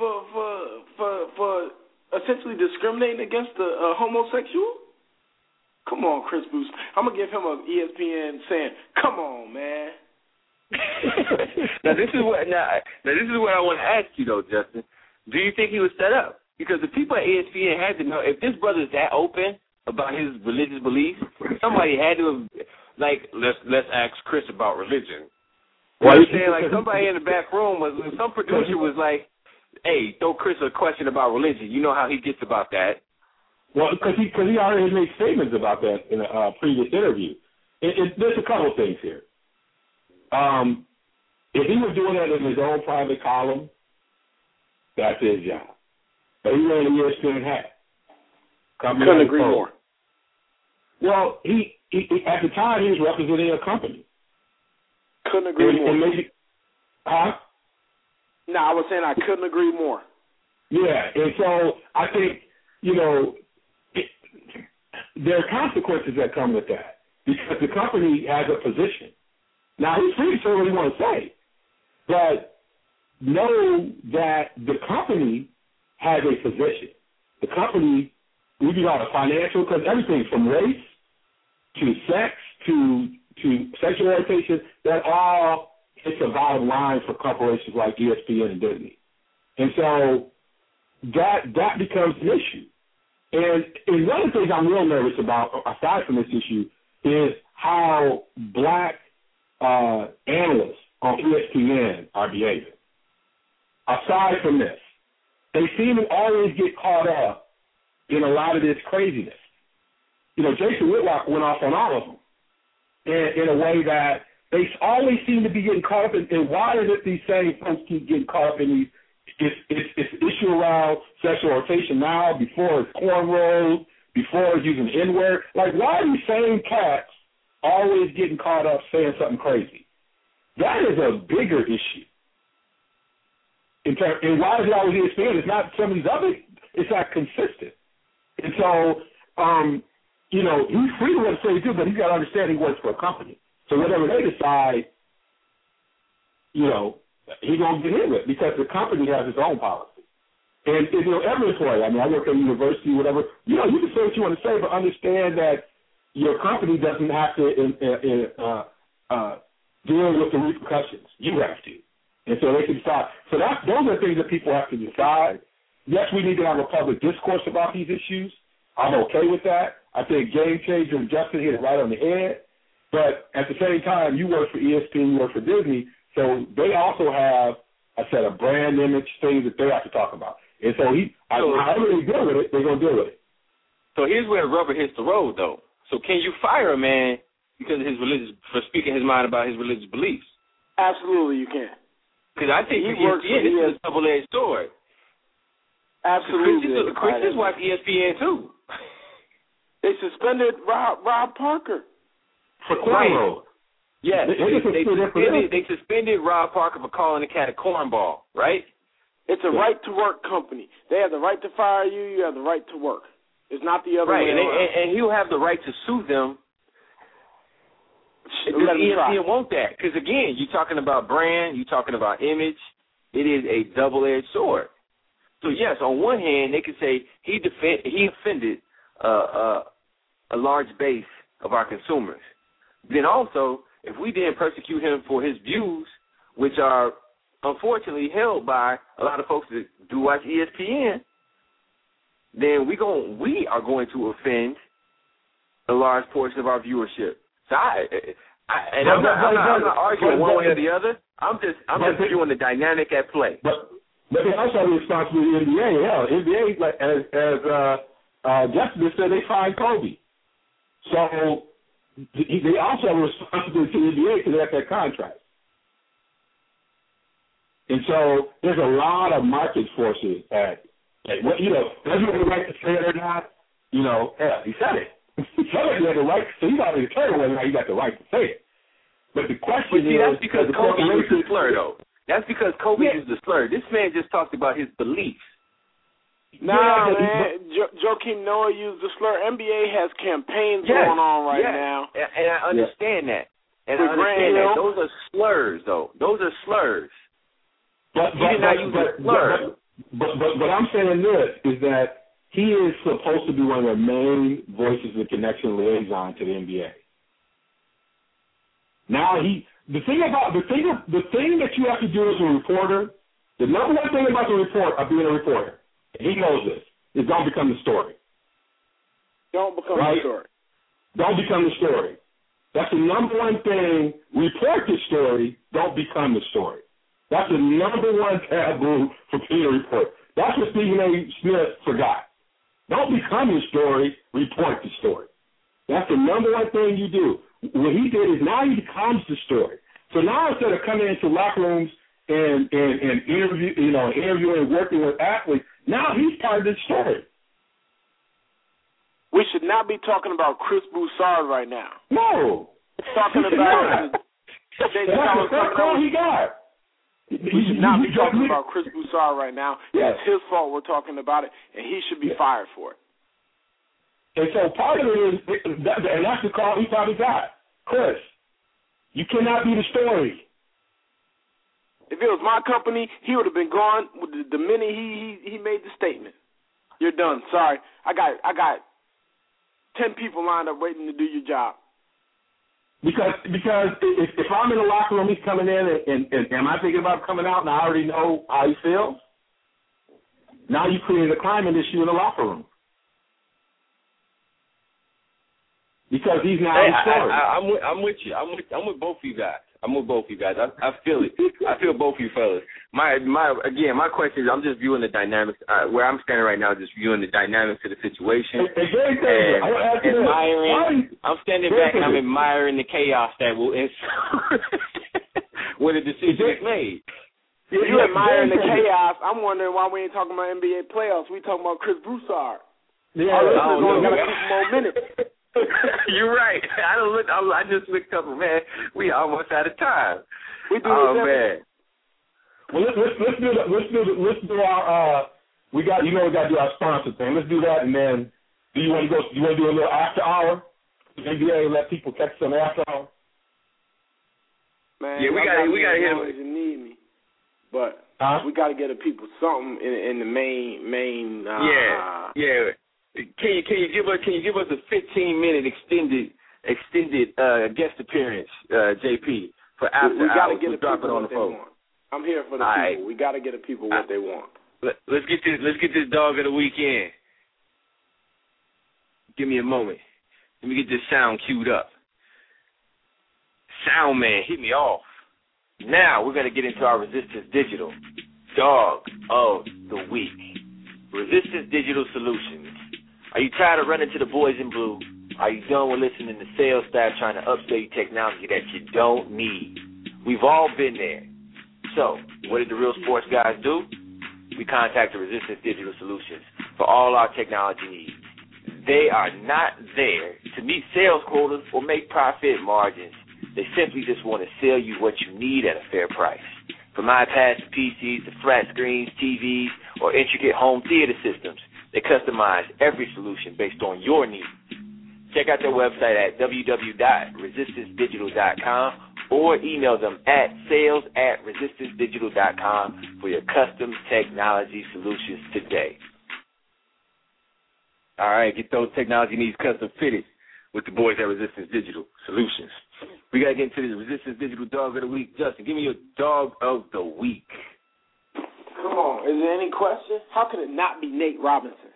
for essentially discriminating against a homosexual? Come on, Chris Booth. I'm going to give him an ESPN saying, come on, man. Now this is what I want to ask you, though, Justin. Do you think he was set up? Because the people at ESPN had to know, if this brother's that open about his religious beliefs, somebody had to have, like, let's ask Chris about religion. What I'm saying, like, somebody in the back room some producer was like, hey, throw Chris a question about religion. You know how he gets about that. Well, because he already made statements about that in a previous interview. There's a couple of things here. If he was doing that in his own private column, that's his job. But he ran the ESPN hat. Couldn't agree more. Well, he at the time he was representing a company. Couldn't agree more. No, I was saying I couldn't agree more. Yeah, and so I think, there are consequences that come with that because the company has a position. Now, he's free to say what he wants to say, but know that the company has a position. The company, we do all the financial, because everything from race to sex to sexual orientation, that all hits a bottom line for corporations like ESPN and Disney. And so that becomes an issue. And one of the things I'm real nervous about, aside from this issue, is how black analysts on ESPN are behaving. Aside from this, they seem to always get caught up in a lot of this craziness. You know, Jason Whitlock went off on all of them in a way that they always seem to be getting caught up in. And why is it these same folks keep getting caught up in these? It's issue around sexual orientation now, before it's cornrows, before it's using N-word. Like, why are these same cats always getting caught up saying something crazy? That is a bigger issue. And why is it always ESPN? It's not some of these other, it's not consistent. And so, you know, he's free to what to say too, but he's got to understand he works for a company. So whatever they decide, you know, he's going to get hit with, because the company has its own policy. And, you know, every employee, I mean, I work at a university, whatever, you know, you can say what you want to say, but understand that your company doesn't have to deal with the repercussions. You have to. And so they can decide. So those are things that people have to decide. Yes, we need to have a public discourse about these issues. I'm okay with that. I think Game Changer and Justin hit it right on the head. But at the same time, you work for ESPN, you work for Disney, so they also have a set of brand image things that they have to talk about. And so however they deal with it, they're going to deal with it. So here's where the rubber hits the road, though. So can you fire a man because of for speaking his mind about his religious beliefs? Absolutely, you can. Because I think this is a double-edged sword. Absolutely. Chris is watch ESPN too. They suspended Rob Parker for cornrows. Yes, they suspended Rob Parker for calling the cat a cornball, right? It's a right-to-work company. They have the right to fire you. You have the right to work. It's not the other way around. And he'll have the right to sue them. ESPN won't that. Because, again, you're talking about brand, you're talking about image. It is a double-edged sword. So, yes, on one hand, they could say he offended a large base of our consumers. Then also, if we didn't persecute him for his views, which are unfortunately held by a lot of folks that do watch ESPN, then we are going to offend a large portion of our viewership. So I'm not arguing one way or the other. I'm just viewing the dynamic at play. But they also have the responsibility of the NBA. Yeah, NBA, like as Justin said, they fined Kobe. So they also have a responsibility to the NBA because they have that contract. And so there's a lot of market forces at what, you know, does he have the right to say it or not? You know, he said it. He said it, he had the right, so he's already determined whether or not he got the right to say it. But the question is, that's because Kobe used the slur, though. That's because Kobe used the slur. This man just talked about his beliefs. Nah, man. Joakim Noah used the slur. NBA has campaigns going on right now. And I understand that. And I understand that. Those are slurs, though. Those are slurs. But I'm saying this is that he is supposed to be one of the main voices of the connection liaison to the NBA. Now the thing that you have to do as a reporter, the number one thing about being a reporter, and he knows this, is don't become the story. Don't become the story. Don't become the story. That's the number one thing. Report the story. Don't become the story. That's the number one taboo for being a reporter. That's what Stephen A. Smith forgot. Don't become the story. Report the story. That's the number one thing you do. What he did is now he becomes the story. So now instead of coming into locker rooms and interviewing and working with athletes, now he's part of the story. We should not be talking about Chris Broussard right now. No. Talking about that's the first call he got. We should not be talking about Chris Broussard right now. Yes. It's his fault we're talking about it, and he should be fired for it. And so part of it is, and that's the call he probably got. Chris, you cannot be the story. If it was my company, he would have been gone the minute he made the statement. You're done. Sorry, I got 10 people lined up waiting to do your job. Because if I'm in the locker room, he's coming in, and am I thinking about coming out, and I already know how he feels? Now you create a climate issue in the locker room. Because he's now restored. I'm with you. I'm with both of you guys. I feel it. I feel both of you fellas. My question is, I'm just viewing the dynamics. Where I'm standing right now, just viewing the dynamics of the situation. I'm standing back and I'm admiring the chaos that will ensue when a decision is made. You admiring the chaos. I'm wondering why we ain't talking about NBA playoffs. We talking about Chris Broussard. Yeah, our listeners only got a couple more minutes. You're right. I just looked up, man. We almost out of time. We do man. Well, let's do our we got to do our sponsor thing. Let's do that, and then do you want to do a little after hour? NBA, let people catch some after hour. Man, yeah, we got to hit them. You need me, but we got to get the people something in the main. Yeah. Can you give us a 15-minute extended guest appearance, JP, for after we hours? We got to get the people on the phone. I'm here for the people. Right. We got to get the people what they want. Let's get this dog of the weekend. Give me a moment. Let me get this sound queued up. Sound man, hit me off. Now we're going to get into our Resistance Digital Dog of the Week. Resistance Digital Solutions. Are you tired of running to the boys in blue? Are you done with listening to sales staff trying to upsell you technology that you don't need? We've all been there. So, what did the Real Sports guys do? We contacted Resistance Digital Solutions for all our technology needs. They are not there to meet sales quotas or make profit margins. They simply just want to sell you what you need at a fair price. From iPads to PCs to flat screens, TVs, or intricate home theater systems, they customize every solution based on your needs. Check out their website at www.resistancedigital.com or email them at sales@resistancedigital.com for your custom technology solutions today. All right, get those technology needs custom fitted with the boys at Resistance Digital Solutions. We got to get into the Resistance Digital Dog of the Week. Justin, give me your Dog of the Week. Come on, is there any question? How could it not be Nate Robinson?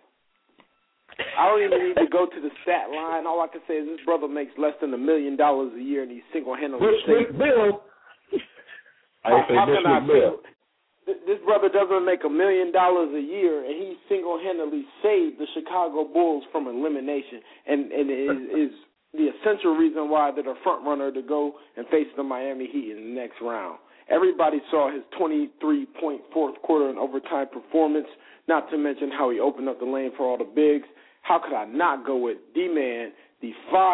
I don't even need to go to the stat line. All I can say is this brother makes less than $1 million a year, and he's single-handedly saved. Bill. How can I feel? This brother doesn't make $1 million a year, and he single-handedly saved the Chicago Bulls from elimination, and is the essential reason why they're the front runner to go and face the Miami Heat in the next round. Everybody saw his 23-point fourth quarter and overtime performance, not to mention how he opened up the lane for all the bigs. How could I not go with D-Man, the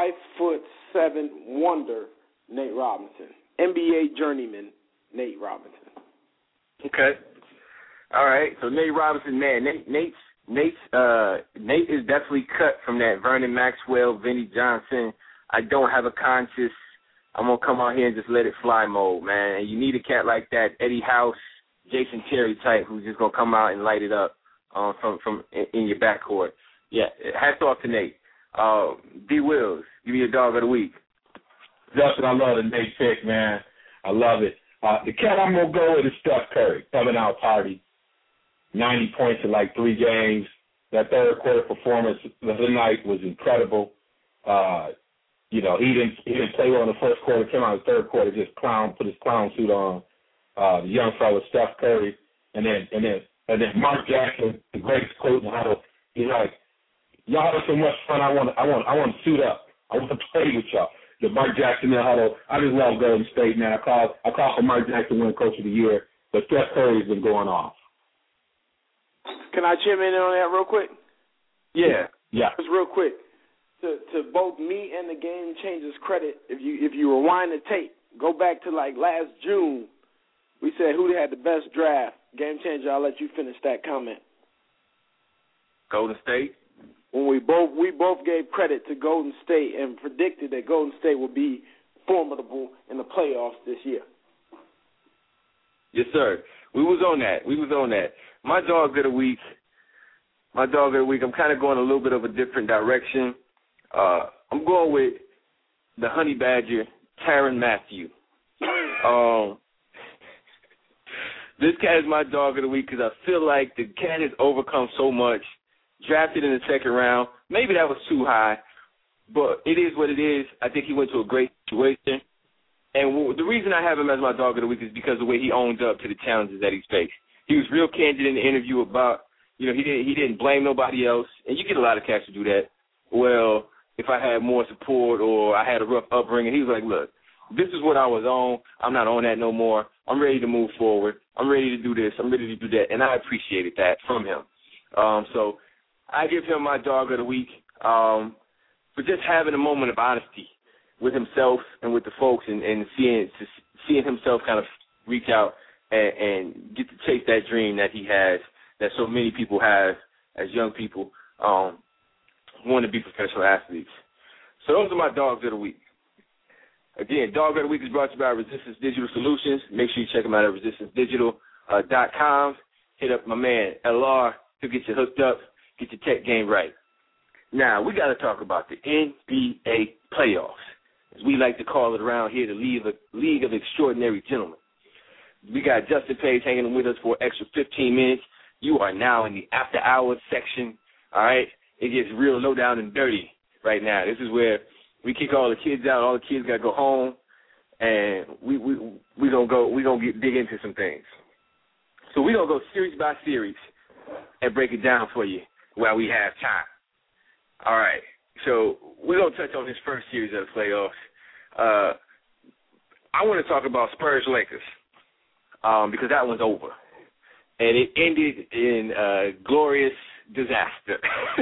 5'7" wonder, Nate Robinson, NBA journeyman, Nate Robinson. Okay. All right. So Nate Robinson, man, Nate is definitely cut from that Vernon Maxwell, Vinnie Johnson. I don't have a conscience. I'm gonna come out here and just let it fly mode, man. And you need a cat like that, Eddie House, Jason Terry type, who's just gonna come out and light it up from in your backcourt. Yeah. Hats off to Nate. D. Wills, give me your Dog of the Week. Justin, I love the Nate pick, man. I love it. The cat I'm going to go with is Steph Curry, coming out party. 90 points in like 3 games. That third quarter performance the other night was incredible. He didn't play well in the first quarter, came out in the third quarter, just put his clown suit on. The young fella, Steph Curry, and then Mark Jackson, the greatest coach in the huddle. He's like, y'all have so much fun. I want to suit up. I want to play with y'all. The Mark Jackson in the huddle. I just love Golden State, man. I call for Mark Jackson win Coach of the Year, but Steph Curry's been going off. Can I chime in on that real quick? Yeah. Just real quick. To both me and the Game Changers credit, if you rewind the tape, go back to like last June, we said who had the best draft. Game Changer, I'll let you finish that comment. Golden State. When we both gave credit to Golden State and predicted that Golden State would be formidable in the playoffs this year. Yes, sir. We was on that. My dog of the week, I'm kind of going a little bit of a different direction. I'm going with the honey badger, Tyrann Mathieu. This cat is my dog of the week because I feel like the cat has overcome so much. Drafted in the second round. Maybe that was too high, but it is what it is. I think he went to a great situation. And the reason I have him as my dog of the week is because of the way he owned up to the challenges that he's faced. He was real candid in the interview about, he didn't blame nobody else. And you get a lot of cats to do that. Well, if I had more support or I had a rough upbringing, he was like, look, this is what I was on. I'm not on that no more. I'm ready to move forward. I'm ready to do this. I'm ready to do that. And I appreciated that from him. So I give him my dog of the week for just having a moment of honesty with himself and with the folks and seeing himself kind of reach out and get to chase that dream that he has, that so many people have as young people want to be professional athletes. So those are my dogs of the week. Again, Dog of the Week is brought to you by Resistance Digital Solutions. Make sure you check them out at resistancedigital.com. Hit up my man, LR, to get you hooked up, get your tech game right. Now, we got to talk about the NBA playoffs, as we like to call it around here, the League of Extraordinary Gentlemen. We got Justin Page hanging with us for an extra 15 minutes. You are now in the after-hours section, all right? It gets real low down and dirty right now. This is where we kick all the kids out. All the kids got to go home, and we gonna dig into some things. So we're going to go series by series and break it down for you while we have time. All right. So we're going to touch on this first series of the playoffs. I want to talk about Spurs-Lakers because that one's over. And it ended in a glorious disaster.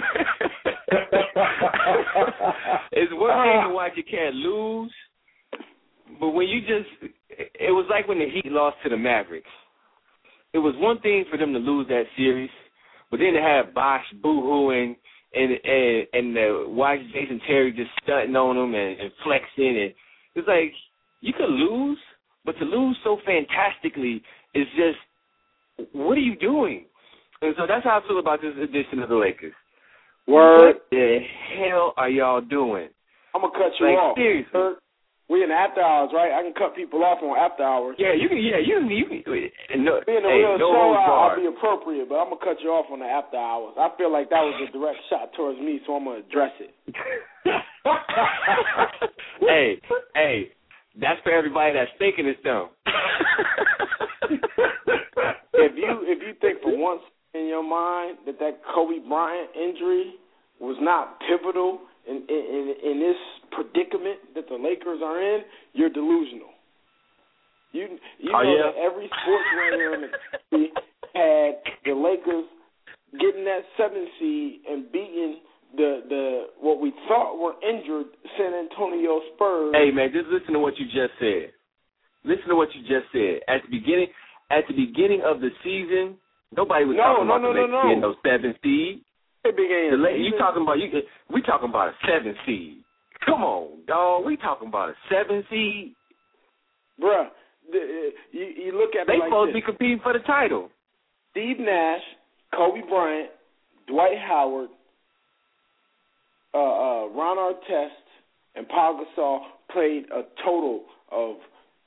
It's one thing to watch you can't lose, but when it was like when the Heat lost to the Mavericks. It was one thing for them to lose that series, but then to have Bosh boo-hooing and watch Jason Terry just stunting on them and flexing. And it's like, you could lose, but to lose so fantastically is just, what are you doing? And so that's how I feel about this edition of the Lakers. Word. What the hell are y'all doing? I'm going to cut you off. Seriously. We in after hours, right? I can cut people off on after hours. Yeah, you can. No, being a real show, I'll be appropriate, but I'm gonna cut you off on the after hours. I feel like that was a direct shot towards me, so I'm gonna address it. Hey, that's for everybody that's thinking it's dumb. If you think for once in your mind that Kobe Bryant injury was not pivotal in this predicament that the Lakers are in, you're delusional. You know that every sports writer in the country had the Lakers getting that 7th seed and beating the what we thought were injured San Antonio Spurs. Hey man, just listen to what you just said. At the beginning of the season, nobody was talking about the Lakers getting no 7th seed. We talking about a 7th seed. Come on, dog. We talking about a 7th seed. Bruh, you look at it like this. They supposed to be competing for the title. Steve Nash, Kobe Bryant, Dwight Howard, Ron Artest, and Paul Gasol played a total of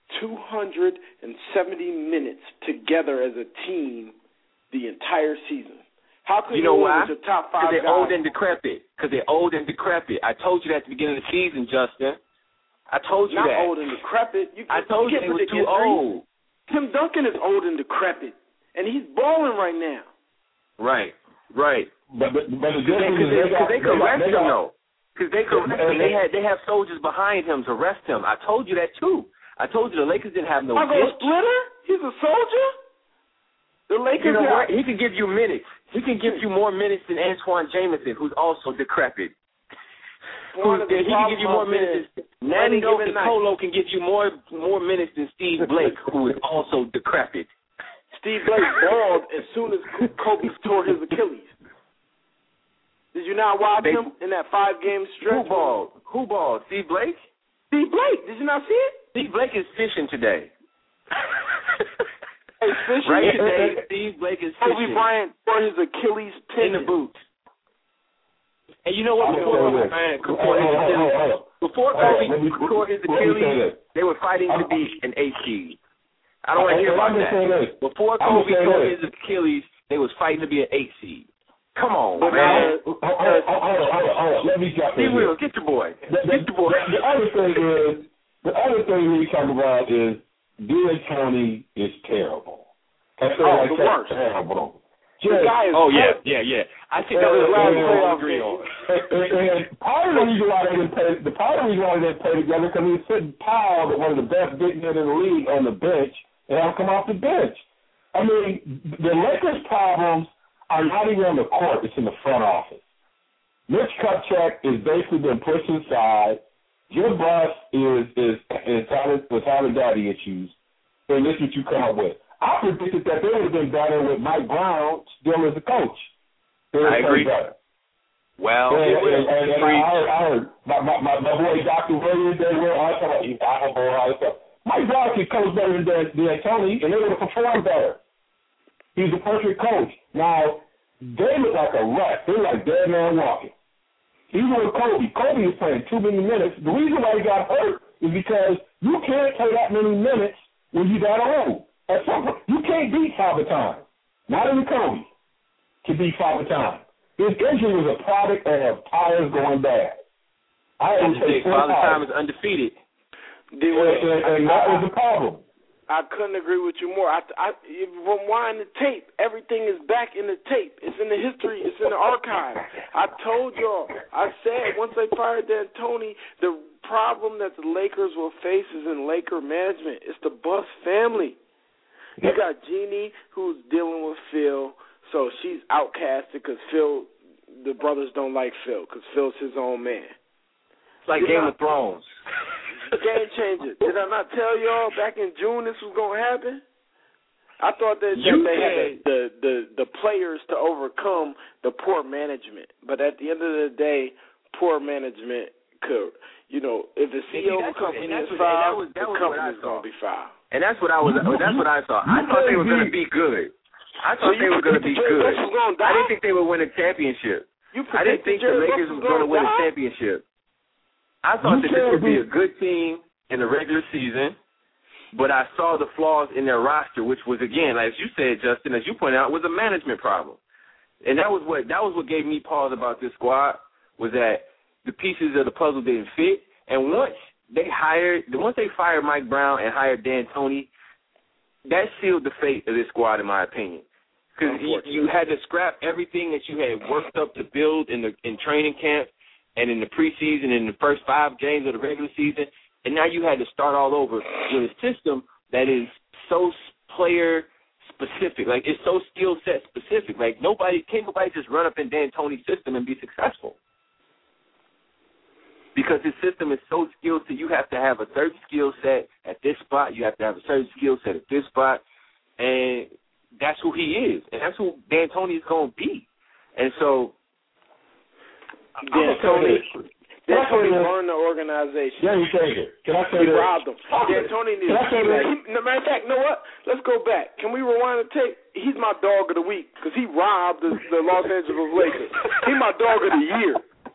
270 minutes together as a team the entire season. How could you know why? Your top 5 Because they're guys? old and decrepit. I told you that at the beginning of the season, Justin. I told you Not that. Old and decrepit. I told you they were too old. Tim Duncan is old and decrepit, and he's balling right now. Right. But the difference because they could rest him though. Because they could rest him. They have soldiers behind him to rest him. I told you that too. I told you the Lakers didn't have no. Splitter? He's a soldier. The Lakers. You know what? He can give you minutes. He can give you more minutes than Antoine Jameson, who's also decrepit. He can give you more minutes than Nando Nicolo can give you more minutes than Steve Blake, who is also decrepit. Steve Blake balled as soon as Kobe tore his Achilles. Did you not watch him in that 5-game stretch? Who balled? Steve Blake? Steve Blake. Did you not see it? Steve Blake is fishing today. Hey, fishing. Right today, Steve Blake is fishing. Kobe Bryant tore his Achilles tendon. In the boot. And you know what? Before Kobe tore his Achilles, they were fighting to be an 8 seed. I don't want to hear about that. Before Kobe tore his Achilles, they was fighting to be an 8 seed. Come on, man. Hold on. Let me jump in. Will, get your boy. The other thing we talk about is D'Antoni is terrible. The worst. Terrible. Yeah. I think that was the last play I agree on. And part of the reason why they didn't play together because he was sitting Powell, one of the best big men in the league, on the bench, and have come off the bench. I mean, the Lakers' problems are not even on the court, it's in the front office. Mitch Kupchak is basically been pushed aside. Jim Buss is having daddy issues, and this is what you come up with. I predicted that they would have been better with Mike Brown still as a coach. I agree. Better. Well, and I heard my boy Dr. Williams, Mike Brown could coach better than D'Antoni, and they would have performed better. He's a perfect coach. Now, they look like a wreck. They're like dead man walking. Even with Kobe. Kobe is playing too many minutes. The reason why he got hurt is because you can't play that many minutes when you got old. At some point, you can't beat Father Time. Not even Kobe can beat Father Time. His injury was a product of tires going bad. Father Time is undefeated. And that was the problem. I couldn't agree with you more. Rewind the tape. Everything is back in the tape. It's in the history. It's in the archive. I told y'all. I said once they fired D'Antoni, the problem that the Lakers will face is in Laker management. It's the Buss family. You got Jeannie, who's dealing with Phil, so she's outcasted because the brothers don't like Phil because Phil's his own man. It's like Game of Thrones. Game changer. Did I not tell y'all back in June this was going to happen? I thought that they had the players to overcome the poor management. But at the end of the day, poor management could, if the CEO of the company is filed, the company is going to be filed. And that's what I saw. I thought they were going to be good. I didn't think they would win a championship. I didn't think the Lakers was going to win a championship. I thought that this would be a good team in the regular season, but I saw the flaws in their roster, which was, again, as you said, Justin, as you pointed out, was a management problem. And that was what gave me pause about this squad, was that the pieces of the puzzle didn't fit. And once they fired Mike Brown and hired D'Antoni, that sealed the fate of this squad, in my opinion. Because you had to scrap everything that you had worked up to build in training camp and in the preseason, in the first 5 games of the regular season, and now you had to start all over with a system that is so player-specific. Like, it's so skill-set specific. Like, can't nobody just run up in D'Antoni's system and be successful. Because his system is so skill-set, you have to have a certain skill set at this spot, you have to have a certain skill set at this spot, and that's who he is. And that's who D'Antoni is going to be. And so, D'Antoni burned the organization. Yeah, you take it. Can I say he robbed them. D'Antoni needs to matter of fact, you know what? Let's go back. Can we rewind the tape? He's my dog of the week because he robbed the Los Angeles Lakers. He's my dog of the year.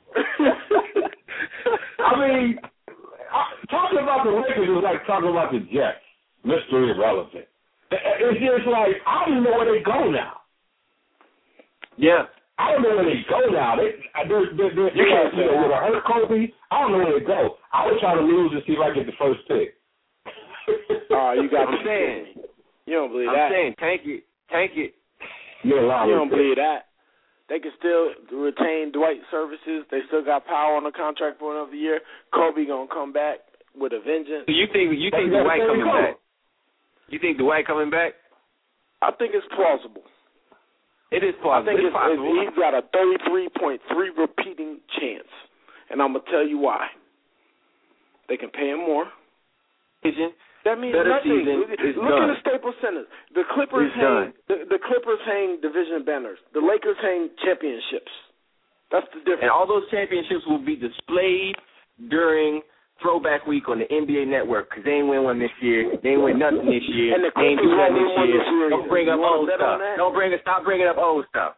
I mean, talking about the Lakers is like talking about the Jets. Mr. Irrelevant. It's just like, I don't even know where they go now. Yeah. I don't know where they go now. With a hurt Kobe, I don't know where they go. I would try to lose and see if I get the first pick. You got me saying. You don't believe that. I'm saying, tank it. You don't believe that. They can still retain Dwight services. They still got power on the contract for another year. Kobe gonna come back with a vengeance. So you think Dwight coming back? You think Dwight coming back? I think it's plausible. It is plausible. I think he's got a 33.3 repeating chance, and I'm gonna tell you why. They can pay him more. That means nothing. Look at the Staples Center. The Clippers hang division banners. The Lakers hang championships. That's the difference. And all those championships will be displayed during throwback week on the NBA Network because they ain't win one this year. They ain't win nothing this year. And the they ain't do nothing this year. Don't bring up old stuff. Stop bringing up old stuff.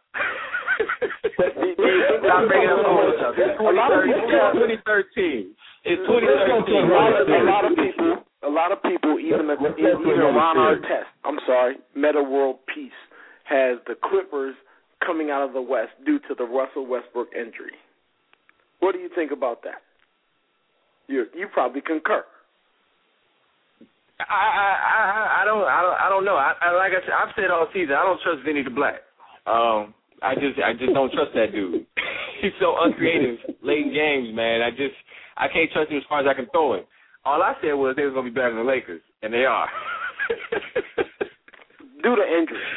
Stop bringing up old stuff. It's 2013. It's 2013. A lot of people, even Ron Artest, Meta World Peace, has the Clippers coming out of the West due to the Russell Westbrook injury. What do you think about that? You probably concur. I don't know. Like I said, I've said all season, I don't trust Vinny the Black. I just don't trust that dude. He's so uncreative late in games, man. I can't trust him as far as I can throw him. All I said was they was gonna be better than the Lakers, and they are. Due to injury.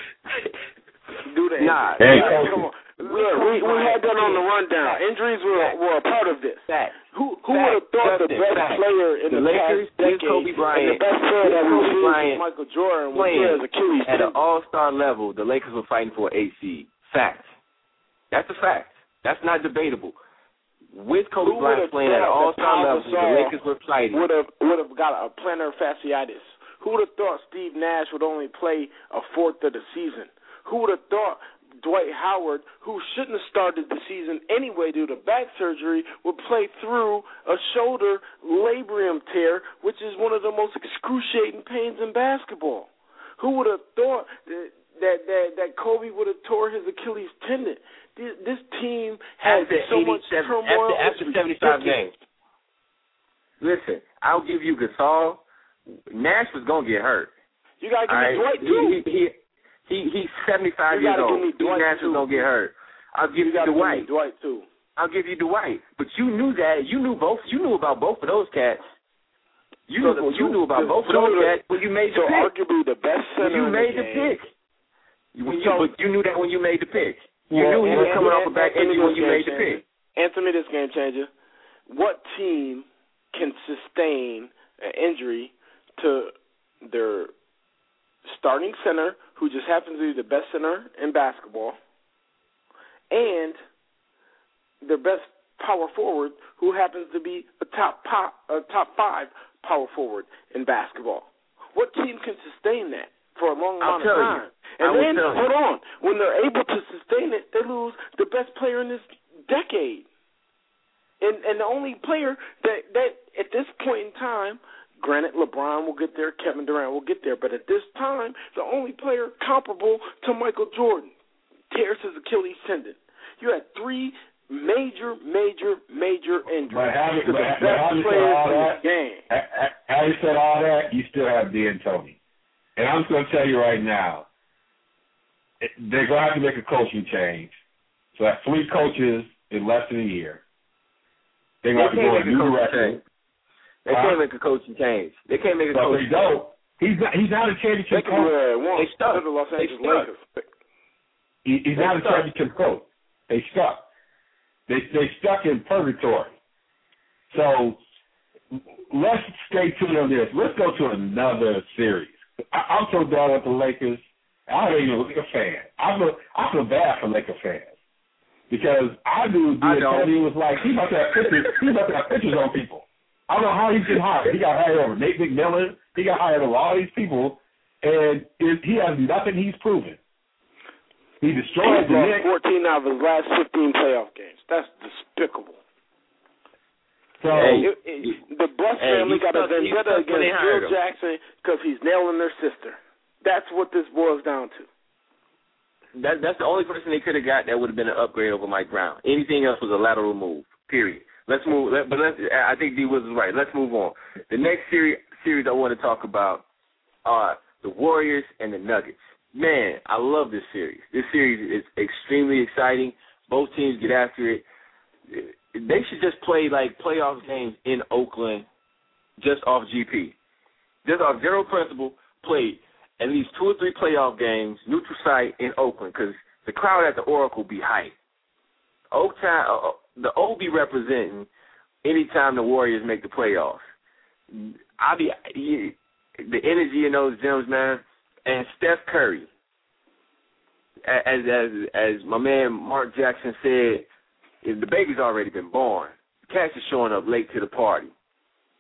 Nah. Hey, come on. We had that on the rundown. Injuries were a part of this. Who would have thought the best player in the Lakers, past decade Kobe Bryant, and the best player that we've seen, Michael Jordan, was his Achilles at an all-star level, the Lakers were fighting for an 8 seed. Fact. That's a fact. That's not debatable. With Kobe Bryant playing at an all-star level, the Lakers were fighting. Would have got a plantar fasciitis. Who would have thought Steve Nash would only play a fourth of the season? Who would have thought Dwight Howard, who shouldn't have started the season anyway due to back surgery, would play through a shoulder labrum tear, which is one of the most excruciating pains in basketball? Who would have thought that Kobe would have tore his Achilles tendon? This team has so much turmoil. After 75 games. Listen, I'll give you Gasol. Nash was going to get hurt. You got to give me Dwight, too. He's 75 years old. Nash was going to get hurt. I'll give you Dwight. Dwight, too. I'll give you Dwight. But you knew that. You knew about both of those cats. You knew about both of those cats when you made the pick. Arguably the best center when you made the pick. But you knew that when you made the pick. You knew he was coming off a back injury when you made the pick. Answer me this, game changer. What team can sustain an injury to their starting center, who just happens to be the best center in basketball, and their best power forward, who happens to be a top 5 power forward in basketball? What team can sustain that for a long amount of time? And then, hold on, when they're able to sustain it, they lose the best player in this decade. And the only player that at this point in time, granted, LeBron will get there, Kevin Durant will get there, but at this time, the only player comparable to Michael Jordan tears his Achilles tendon. You had 3 major injuries to the best players in the game. Having said all that, you still have D'Antoni. And I'm just going to tell you right now, they're going to have to make a coaching change. So that's 3 coaches in less than a year. They're going to have to go in a new direction. They can't make a coaching change. They can't make a coaching change. He's not a championship coach. They stuck. He's not a championship coach. They stuck. They stuck in purgatory. So let's stay tuned on this. Let's go to another series. I'm so done with the Lakers. I ain't even a Laker fan. I feel bad for Laker fans because I knew D'Antoni was like he must have pictures on people. I don't know how he get hired. He got hired over Nate McMillan. He got hired over all these people, and he has nothing he's proven. He destroyed the Knicks. 14 out of his last 15 playoff games. That's despicable. So the Buss family got a vendetta against Phil Jackson because he's nailing their sister. That's what this boils down to. That's the only person they could have got that would have been an upgrade over Mike Brown. Anything else was a lateral move, period. Let's move. I think D. Woods is right. Let's move on. The next series I want to talk about are the Warriors and the Nuggets. Man, I love this series. This series is extremely exciting. Both teams get after it. They should just play like playoff games in Oakland just off GP. Just off general principle, play at least 2 or 3 playoff games, neutral site in Oakland, because the crowd at the Oracle be hype. The O be representing anytime the Warriors make the playoffs. The energy in those gyms, man, and Steph Curry, as my man Mark Jackson said, the baby's already been born. The cats is showing up late to the party.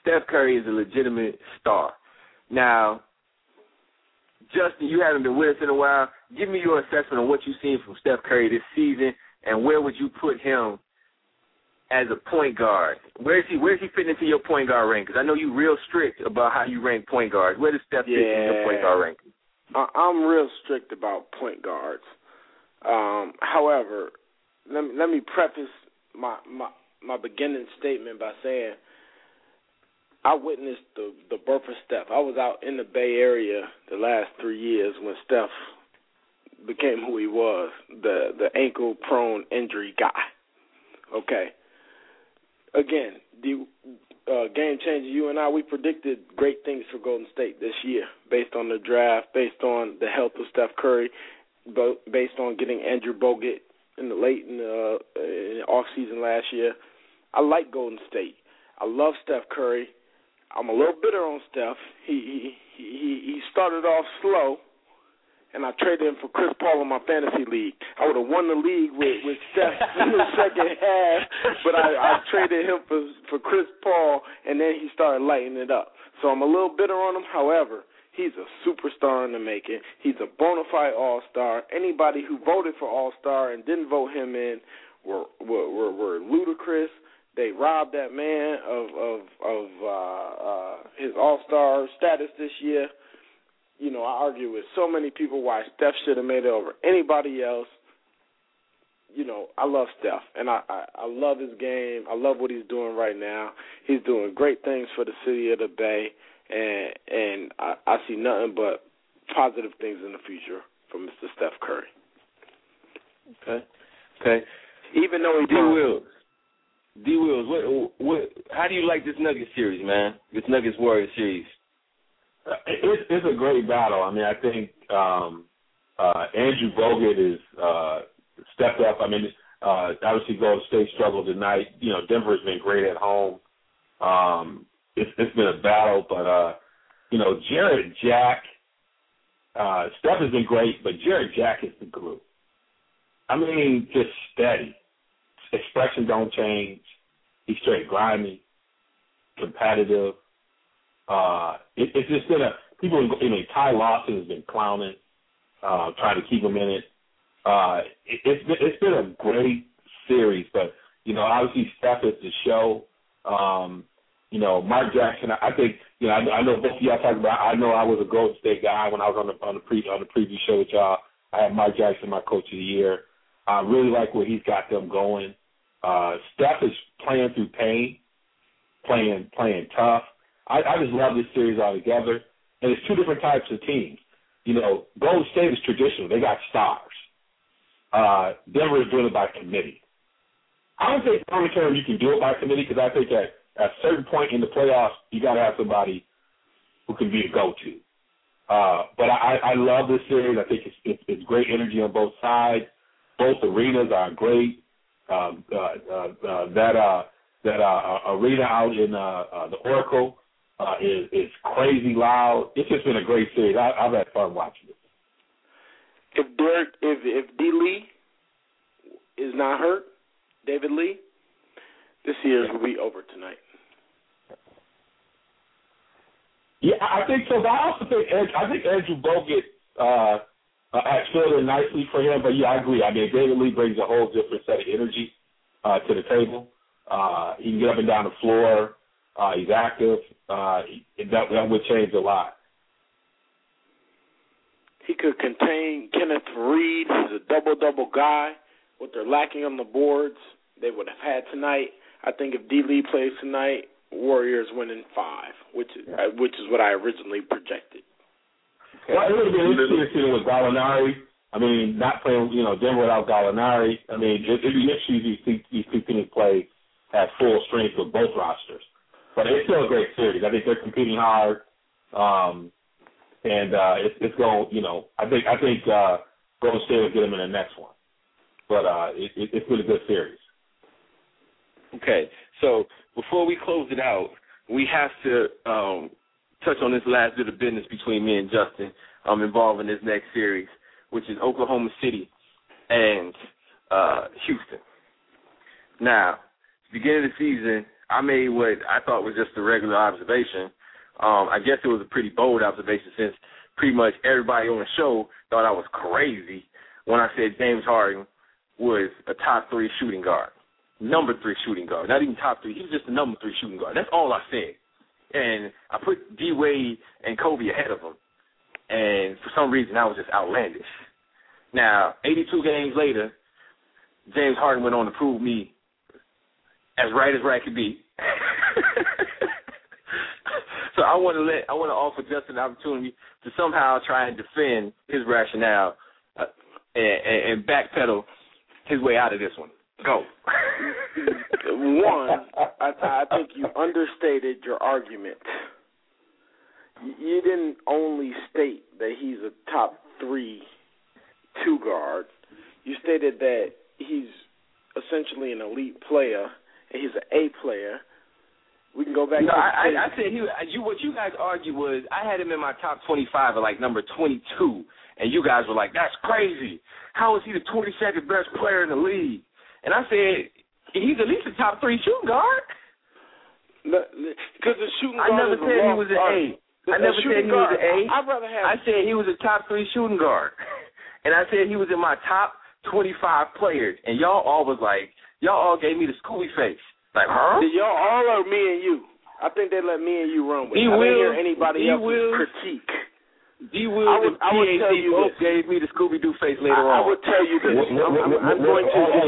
Steph Curry is a legitimate star. Now, Justin, you haven't been with us in a while. Give me your assessment on what you've seen from Steph Curry this season, and where would you put him as a point guard? Where is he fitting into your point guard rank? Because I know you're real strict about how you rank point guards. Where does Steph fit in your point guard ranking? I'm real strict about point guards. However, let me preface my beginning statement by saying I witnessed the birth of Steph. I was out in the Bay Area the last 3 years when Steph became who he was, the ankle-prone injury guy. Okay. Again, the Game Changer, you and I, we predicted great things for Golden State this year based on the draft, based on the health of Steph Curry, based on getting Andrew Bogut in the off-season last year. I like Golden State. I love Steph Curry. I'm a little bitter on Steph. He started off slow, and I traded him for Chris Paul in my fantasy league. I would have won the league with Steph in the second half, but I traded him for Chris Paul, and then he started lighting it up. So I'm a little bitter on him. However, he's a superstar in the making. He's a bona fide all-star. Anybody who voted for all-star and didn't vote him in were ludicrous. They robbed that man of his all-star status this year. You know, I argue with so many people why Steph should have made it over anybody else. You know, I love Steph, and I love his game. I love what he's doing right now. He's doing great things for the city of the Bay, and I see nothing but positive things in the future from Mr. Steph Curry. Okay. Even though D. Wills, what? How do you like this Nuggets series, man? This Nuggets Warriors series. It's a great battle. I mean, I think Andrew Bogut is stepped up. I mean, obviously Golden State struggled tonight. You know, Denver's been great at home. It's been a battle, but you know, Jarrett Jack, Steph has been great, but Jarrett Jack is the glue. I mean, just steady. Expression don't change. He's straight grimy, competitive. It's just been Ty Lawson has been clowning, trying to keep him in it. It's been a great series, but you know, obviously Steph is the show. You know, Mark Jackson. I think you know. I know both of y'all talking about. I know I was a Golden State guy when I was on the preview show with y'all. I had Mark Jackson, my coach of the year. I really like where he's got them going. Steph is playing through pain, playing tough. I just love this series altogether. And it's two different types of teams. You know, Golden State is traditional. They got stars. Denver is doing it by committee. I don't think long term you can do it by committee because I think at a certain point in the playoffs, you got to have somebody who can be a go-to. But I love this series. I think it's great energy on both sides. Both arenas are great. That arena out in the Oracle is crazy loud. It's just been a great series. I've had fun watching it. If D. Lee is not hurt, David Lee, this series will be over tonight. Yeah, I think so. But I also think Andrew Bogut has filled in nicely for him. But yeah, I agree. I mean, David Lee brings a whole different set of energy to the table. He can get up and down the floor. He's active. That would change a lot. He could contain Kenneth Reed, who's a double-double guy. What they're lacking on the boards, they would have had tonight. I think if D. Lee plays tonight, Warriors win in 5, which is what I originally projected. Okay. Well, it would have been interesting to see with Gallinari. I mean, not playing, Denver without Gallinari. I mean, it'd be interesting to see these two teams play at full strength with both rosters. But it's still a great series. I think they're competing hard, and it's going. I think Golden State will get them in the next one. But it's been a good series. Okay, so before we close it out, we have to touch on this last bit of business between me and Justin involving this next series, which is Oklahoma City and Houston. Now, beginning of the season, I made what I thought was just a regular observation. I guess it was a pretty bold observation since pretty much everybody on the show thought I was crazy when I said James Harden was a top 3 shooting guard, number 3 shooting guard, not even top 3. He was just a number 3 shooting guard. That's all I said. And I put D-Wade and Kobe ahead of him. And for some reason, that was just outlandish. Now, 82 games later, James Harden went on to prove me as right could be. So I want to offer Justin the opportunity to somehow try and defend his rationale and backpedal his way out of this one. Go. One, I think you understated your argument. You didn't only state that he's a top 3 2 guard. You stated that he's essentially an elite player and he's an A player. We can go back. No, I said what you guys argued was I had him in my top 25 at like number 22, and you guys were like, "That's crazy. How is he the 22nd best player in the league?" And I said, "He's at least a top 3 shooting guard." Because the shooting guard. I never said he was an A. I never said he was an A. I'd rather have. I said he was a top 3 shooting guard, and I said he was in my top 25 players, and y'all all gave me the Scooby face. Like, huh? Did y'all all or me and you? I think they let me and you run with it. I didn't hear anybody else's critique. D-Will and PhD both gave me the Scooby-Doo face later on. I would tell you this. I'm going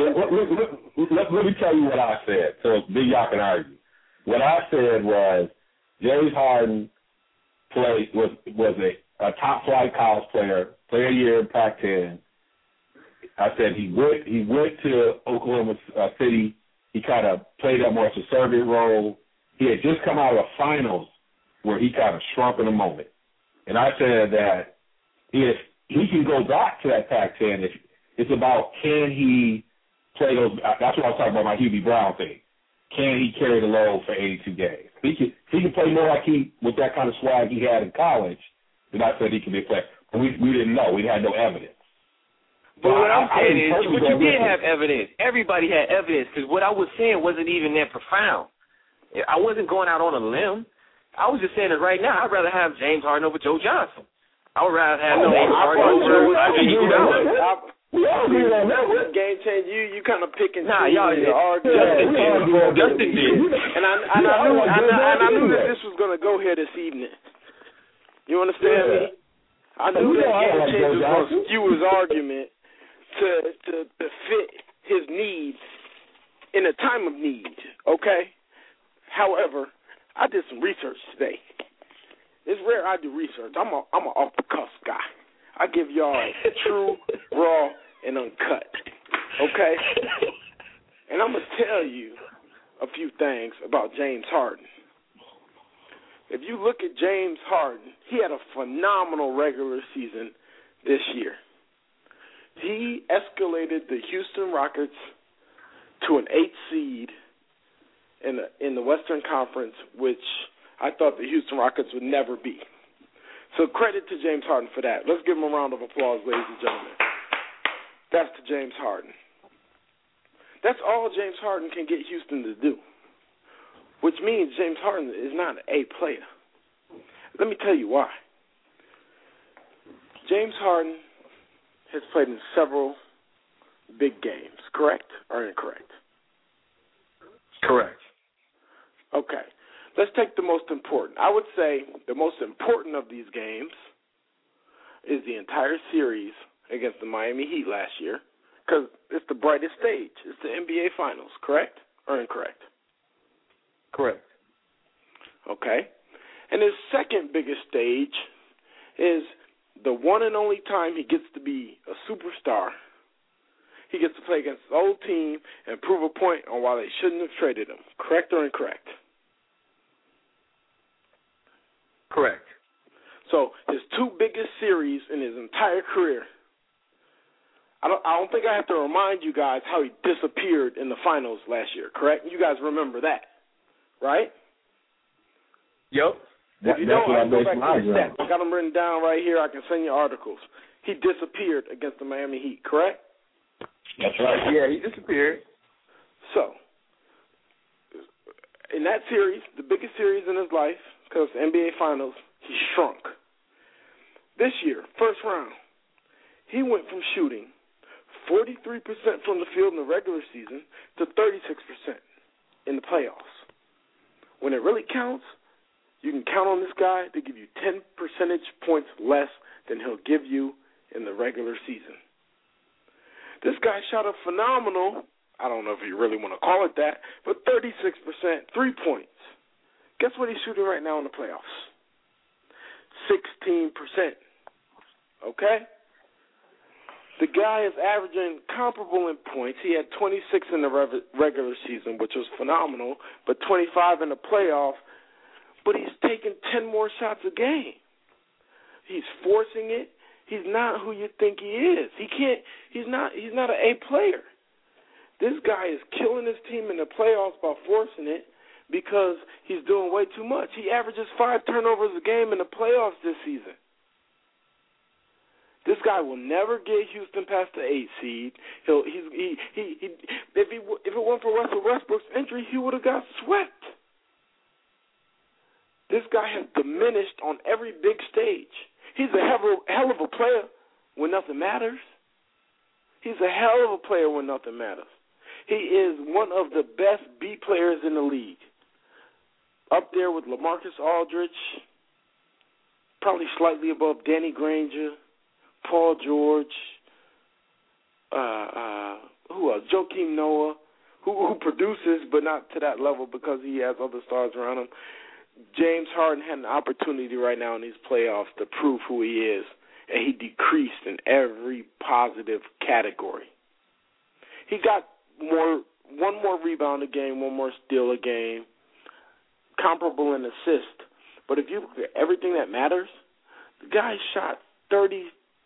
to. Let me tell you what I said, so then y'all can argue. What I said was James Harden was a top-flight college player of the year in Pac-10. I said he went to Oklahoma City. He kind of played that more subservient role. He had just come out of the finals where he kind of shrunk in a moment. And I said that if he can go back to that Pac-10, it's about can he play those – that's what I was talking about my Hubie Brown thing. Can he carry the load for 82 games? If he can play more like with that kind of swag he had in college, then I said he can be a player. But we didn't know. We had no evidence. But what I'm saying is, but you did have evidence. Everybody had evidence because what I was saying wasn't even that profound. I wasn't going out on a limb. I was just saying that right now, I'd rather have James Harden over Joe Johnson. I would rather have James Harden over Iguodala. We all agree on that one. Game change. You kind of picking. Nah, y'all did. Justin did. And I knew that this was going to go here this evening. You understand me? I knew that Game change was going to skew his argument to fit his needs in a time of need, okay? However, I did some research today. It's rare I do research. I'm a off-the-cuff guy. I give y'all true, raw, and uncut, okay? And I'm going to tell you a few things about James Harden. If you look at James Harden, he had a phenomenal regular season this year. He escalated the Houston Rockets to an 8th seed in the Western Conference, which I thought the Houston Rockets would never be. So credit to James Harden for that. Let's give him a round of applause, ladies and gentlemen. That's to James Harden. That's all James Harden can get Houston to do, which means James Harden is not an A player. Let me tell you why. James Harden has played in several big games, correct or incorrect? Correct. Okay. Let's take the most important. I would say the most important of these games is the entire series against the Miami Heat last year because it's the brightest stage. It's the NBA Finals, correct or incorrect? Correct. Okay. And his second biggest stage is the one and only time he gets to be a superstar. He gets to play against his old team and prove a point on why they shouldn't have traded him. Correct or incorrect? Correct. So his 2 biggest series in his entire career, I don't think I have to remind you guys how he disappeared in the finals last year, correct? You guys remember that, right? Yep. If you don't, I can go back to the stats. I got them written down right here. I can send you articles. He disappeared against the Miami Heat, correct? That's right. Yeah, he disappeared. So, in that series, the biggest series in his life, because NBA Finals, he shrunk. This year, first round, he went from shooting 43% from the field in the regular season to 36% in the playoffs. When it really counts, you can count on this guy to give you 10 percentage points less than he'll give you in the regular season. This guy shot a phenomenal, I don't know if you really want to call it that, but 36% 3 points. Guess what he's shooting right now in the playoffs? 16%. Okay? The guy is averaging comparable in points. He had 26 in the regular season, which was phenomenal, but 25 in the playoff. But he's taking 10 more shots a game. He's forcing it. He's not who you think he is. He's not an A player. This guy is killing his team in the playoffs by forcing it because he's doing way too much. He averages 5 turnovers a game in the playoffs this season. This guy will never get Houston past the 8 seed. If it weren't for Russell Westbrook's injury, he would have got swept. This guy has diminished on every big stage. He's a hell of a player when nothing matters. He's a hell of a player when nothing matters. He is one of the best B players in the league. Up there with LaMarcus Aldridge, probably slightly above Danny Granger, Paul George, who else? Joakim Noah, who produces, but not to that level because he has other stars around him. James Harden had an opportunity right now in these playoffs to prove who he is, and he decreased in every positive category. He got one more rebound a game, one more steal a game, comparable in assist. But if you look at everything that matters, the guy shot 36%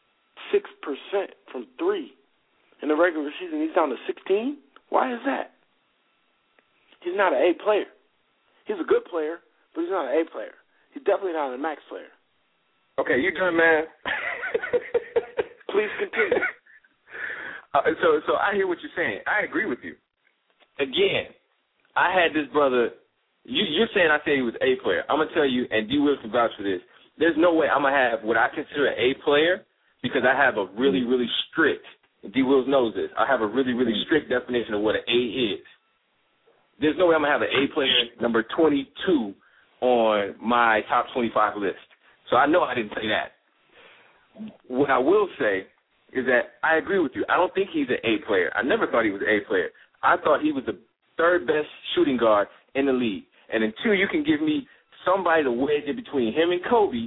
from 3 in the regular season. He's down to 16. Why is that? He's not an A player. He's a good player, but he's not an A player. He's definitely not a max player. Okay, you done, man. Please continue. So I hear what you're saying. I agree with you. Again, I had this brother. You're saying I said he was A player. I'm gonna tell you, and D. Will can vouch for this. There's no way I'm gonna have what I consider an A player because I have a really, really strict. D. Wills knows this. I have a really, really strict definition of what an A is. There's no way I'm gonna have an A player number 22 on my top 25 list. So I know I didn't say that. What I will say is that I agree with you. I don't think he's an A player. I never thought he was an A player. I thought he was the third best shooting guard in the league. And until you can give me somebody to wedge in between him and Kobe,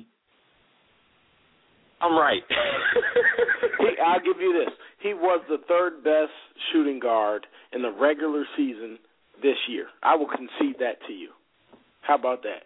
I'm right. I'll give you this. He was the third best shooting guard in the regular season this year. I will concede that to you. How about that?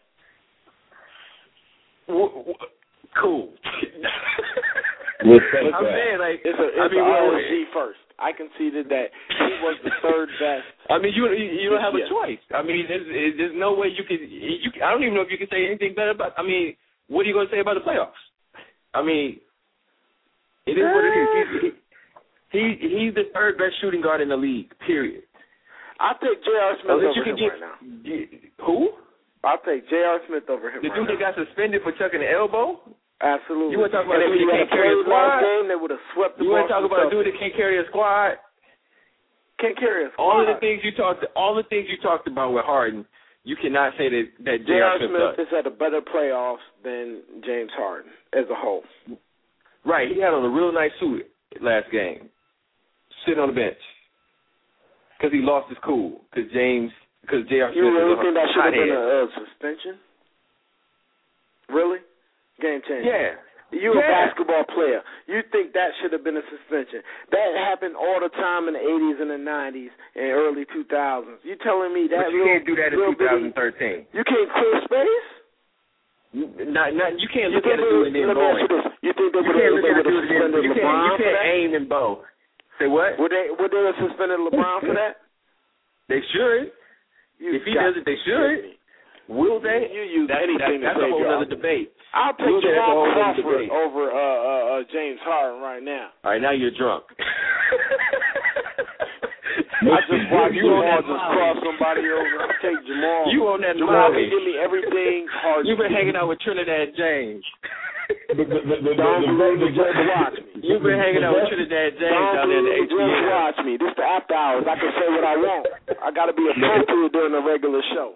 Cool. I'm saying, like, it's RSG first. I conceded that he was the third best. I mean, you don't have a choice. I mean, there's no way you can. I don't even know if you can say anything better about. I mean, what are you going to say about the playoffs? I mean, it is what it is. He's the third best shooting guard in the league. Period. I'll take J.R. Smith over him right now. Who? I'll take J.R. Smith over him. The dude that got suspended for chucking the elbow? Absolutely. You want to talk about a dude that can't carry a squad? Game, they would have swept the you want to talk about a dude that can't carry a squad? Can't carry a squad. All the things you talked about with Harden, you cannot say that J.R. Smith has had a better playoffs than James Harden as a whole. Right. He had on a real nice suit last game, sitting on the bench because he lost his cool because J.R. Smith. You really think that should have been a suspension? Really? Game changer. Yeah. You're a basketball player. You think that should have been a suspension. That happened all the time in the 80s and the 90s and early 2000s. You telling me that? But you can't do that in 2013. You can't clear space? You can't look at a dude and then bow. You think they would have suspended LeBron for that? You can't aim and bow. Say what? Would they have suspended LeBron for that? They should. If he does it, they should. Will they? You use anything to that's a whole other debate. I'll take Jamal Crawford over James Harden right now. All right, now you're drunk. I just watched Jamal just cross somebody over. I take Jamal. You on that Jamal can give me everything hard. You've been hanging out with Trinidad James. Watch me. You've been hanging out with Trinidad James down there in the HBO. Just watch me. This the after hours. I can say what I want. I got to be appropriate during the regular show.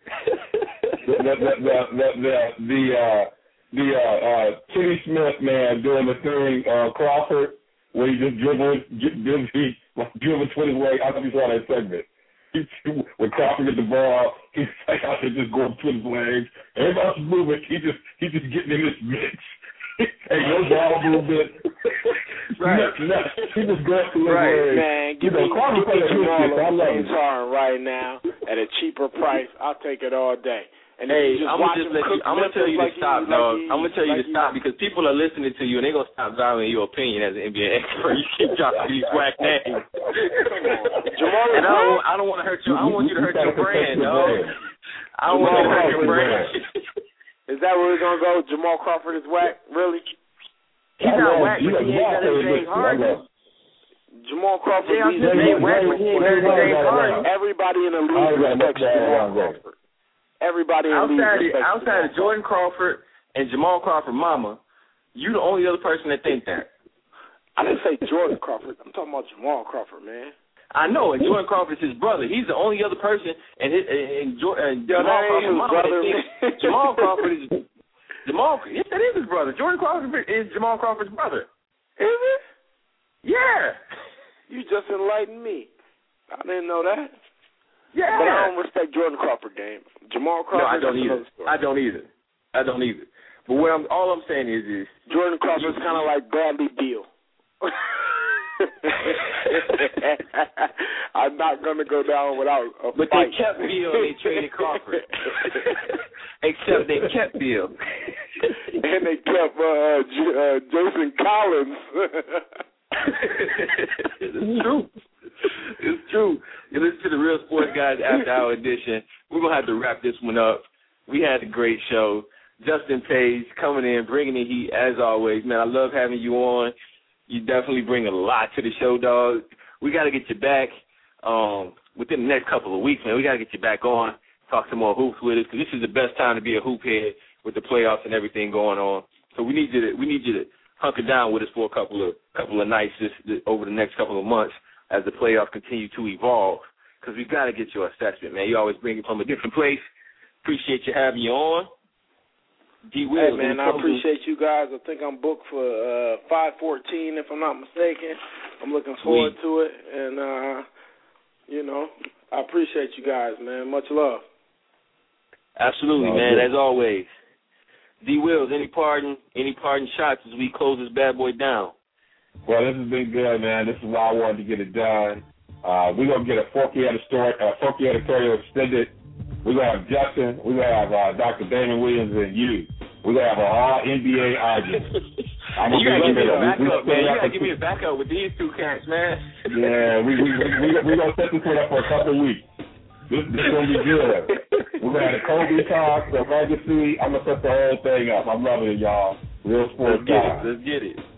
The Kenny Smith man doing the thing, Crawford, where he just dribbled 20 way. I don't know if you saw that segment. When Crawford get the ball, he's like out there just going to his legs. Everybody's moving. He's just getting in this mix. Ain't no ball movement. Right. He just goes to his legs. Man, give me Jamal James Harden right now at a cheaper price. I'll take it all day. And hey, I'm gonna tell you to stop, dog. I'm gonna tell you to stop because people are listening to you and they're gonna stop valuing your opinion as an NBA expert. You keep dropping these whack names. Jamal, and I don't want to hurt you. I don't want you to hurt your brand, dog. I don't want you to hurt your brand. Is that where we're gonna go? Jamal Crawford is whack, really? He's not whack, but he ain't got his James Harden. Jamal Crawford is whack, but he ain't got his James Harden. Everybody in the league respects Jamal Crawford. Everybody outside of Jordan Crawford and Jamal Crawford mama, you the only other person that think that. I didn't say Jordan Crawford. I'm talking about Jamal Crawford, man. I know, and Jordan Crawford is his brother. He's the only other person, and Jamal Crawford's mama that thinks Jamal Crawford is yes, that is his brother. Jordan Crawford is Jamal Crawford's brother. Is it? Yeah. You just enlightened me. I didn't know that. Yeah. But I don't respect Jordan Crawford game. Jamal Crawford. No, I don't either. I don't either. But all I'm saying is Jordan Crawford's kind of like Bradley Beal. I'm not gonna go down without a But fight. They kept Beal and they traded Crawford. Except they kept Beal. And they kept Jason Collins. It's true. You listen to the Real Sports Guys After Hour edition. We're going to have to wrap this one up. We had a great show. Justin Page coming in, bringing the heat as always. Man, I love having you on. You definitely bring a lot to the show, dog. We got to get you back within the next couple of weeks, man. We got to get you back on, talk some more hoops with us, because this is the best time to be a hoop head with the playoffs and everything going on. So we need you to hunker down with us for a couple of nights over the next couple of months as the playoffs continue to evolve, because we got to get your assessment, man. You always bring it from a different place. Appreciate you having you on. D. Will, hey, man, I appreciate you guys. I think I'm booked for 5/14, if I'm not mistaken. I'm looking forward to it, and I appreciate you guys, man. Much love. Absolutely, man. As always. D. Wills, any parting shots as we close this bad boy down? Well, this has been good, man. This is why I wanted to get it done. We're going to get a Forky editorial extended. We're going to have Justin. We're going to have Dr. Damon Williams and you. We're going to have an all-NBA argument. You got to give me a backup, man. You got to give me a backup with these two cats, man. Yeah, we're going to set this one up for a couple of weeks. This is going to be good. We're going to have the Kobe talk, the legacy. I'm going to set the whole thing up. I'm loving it, y'all. Real Sports Guys. Let's get it.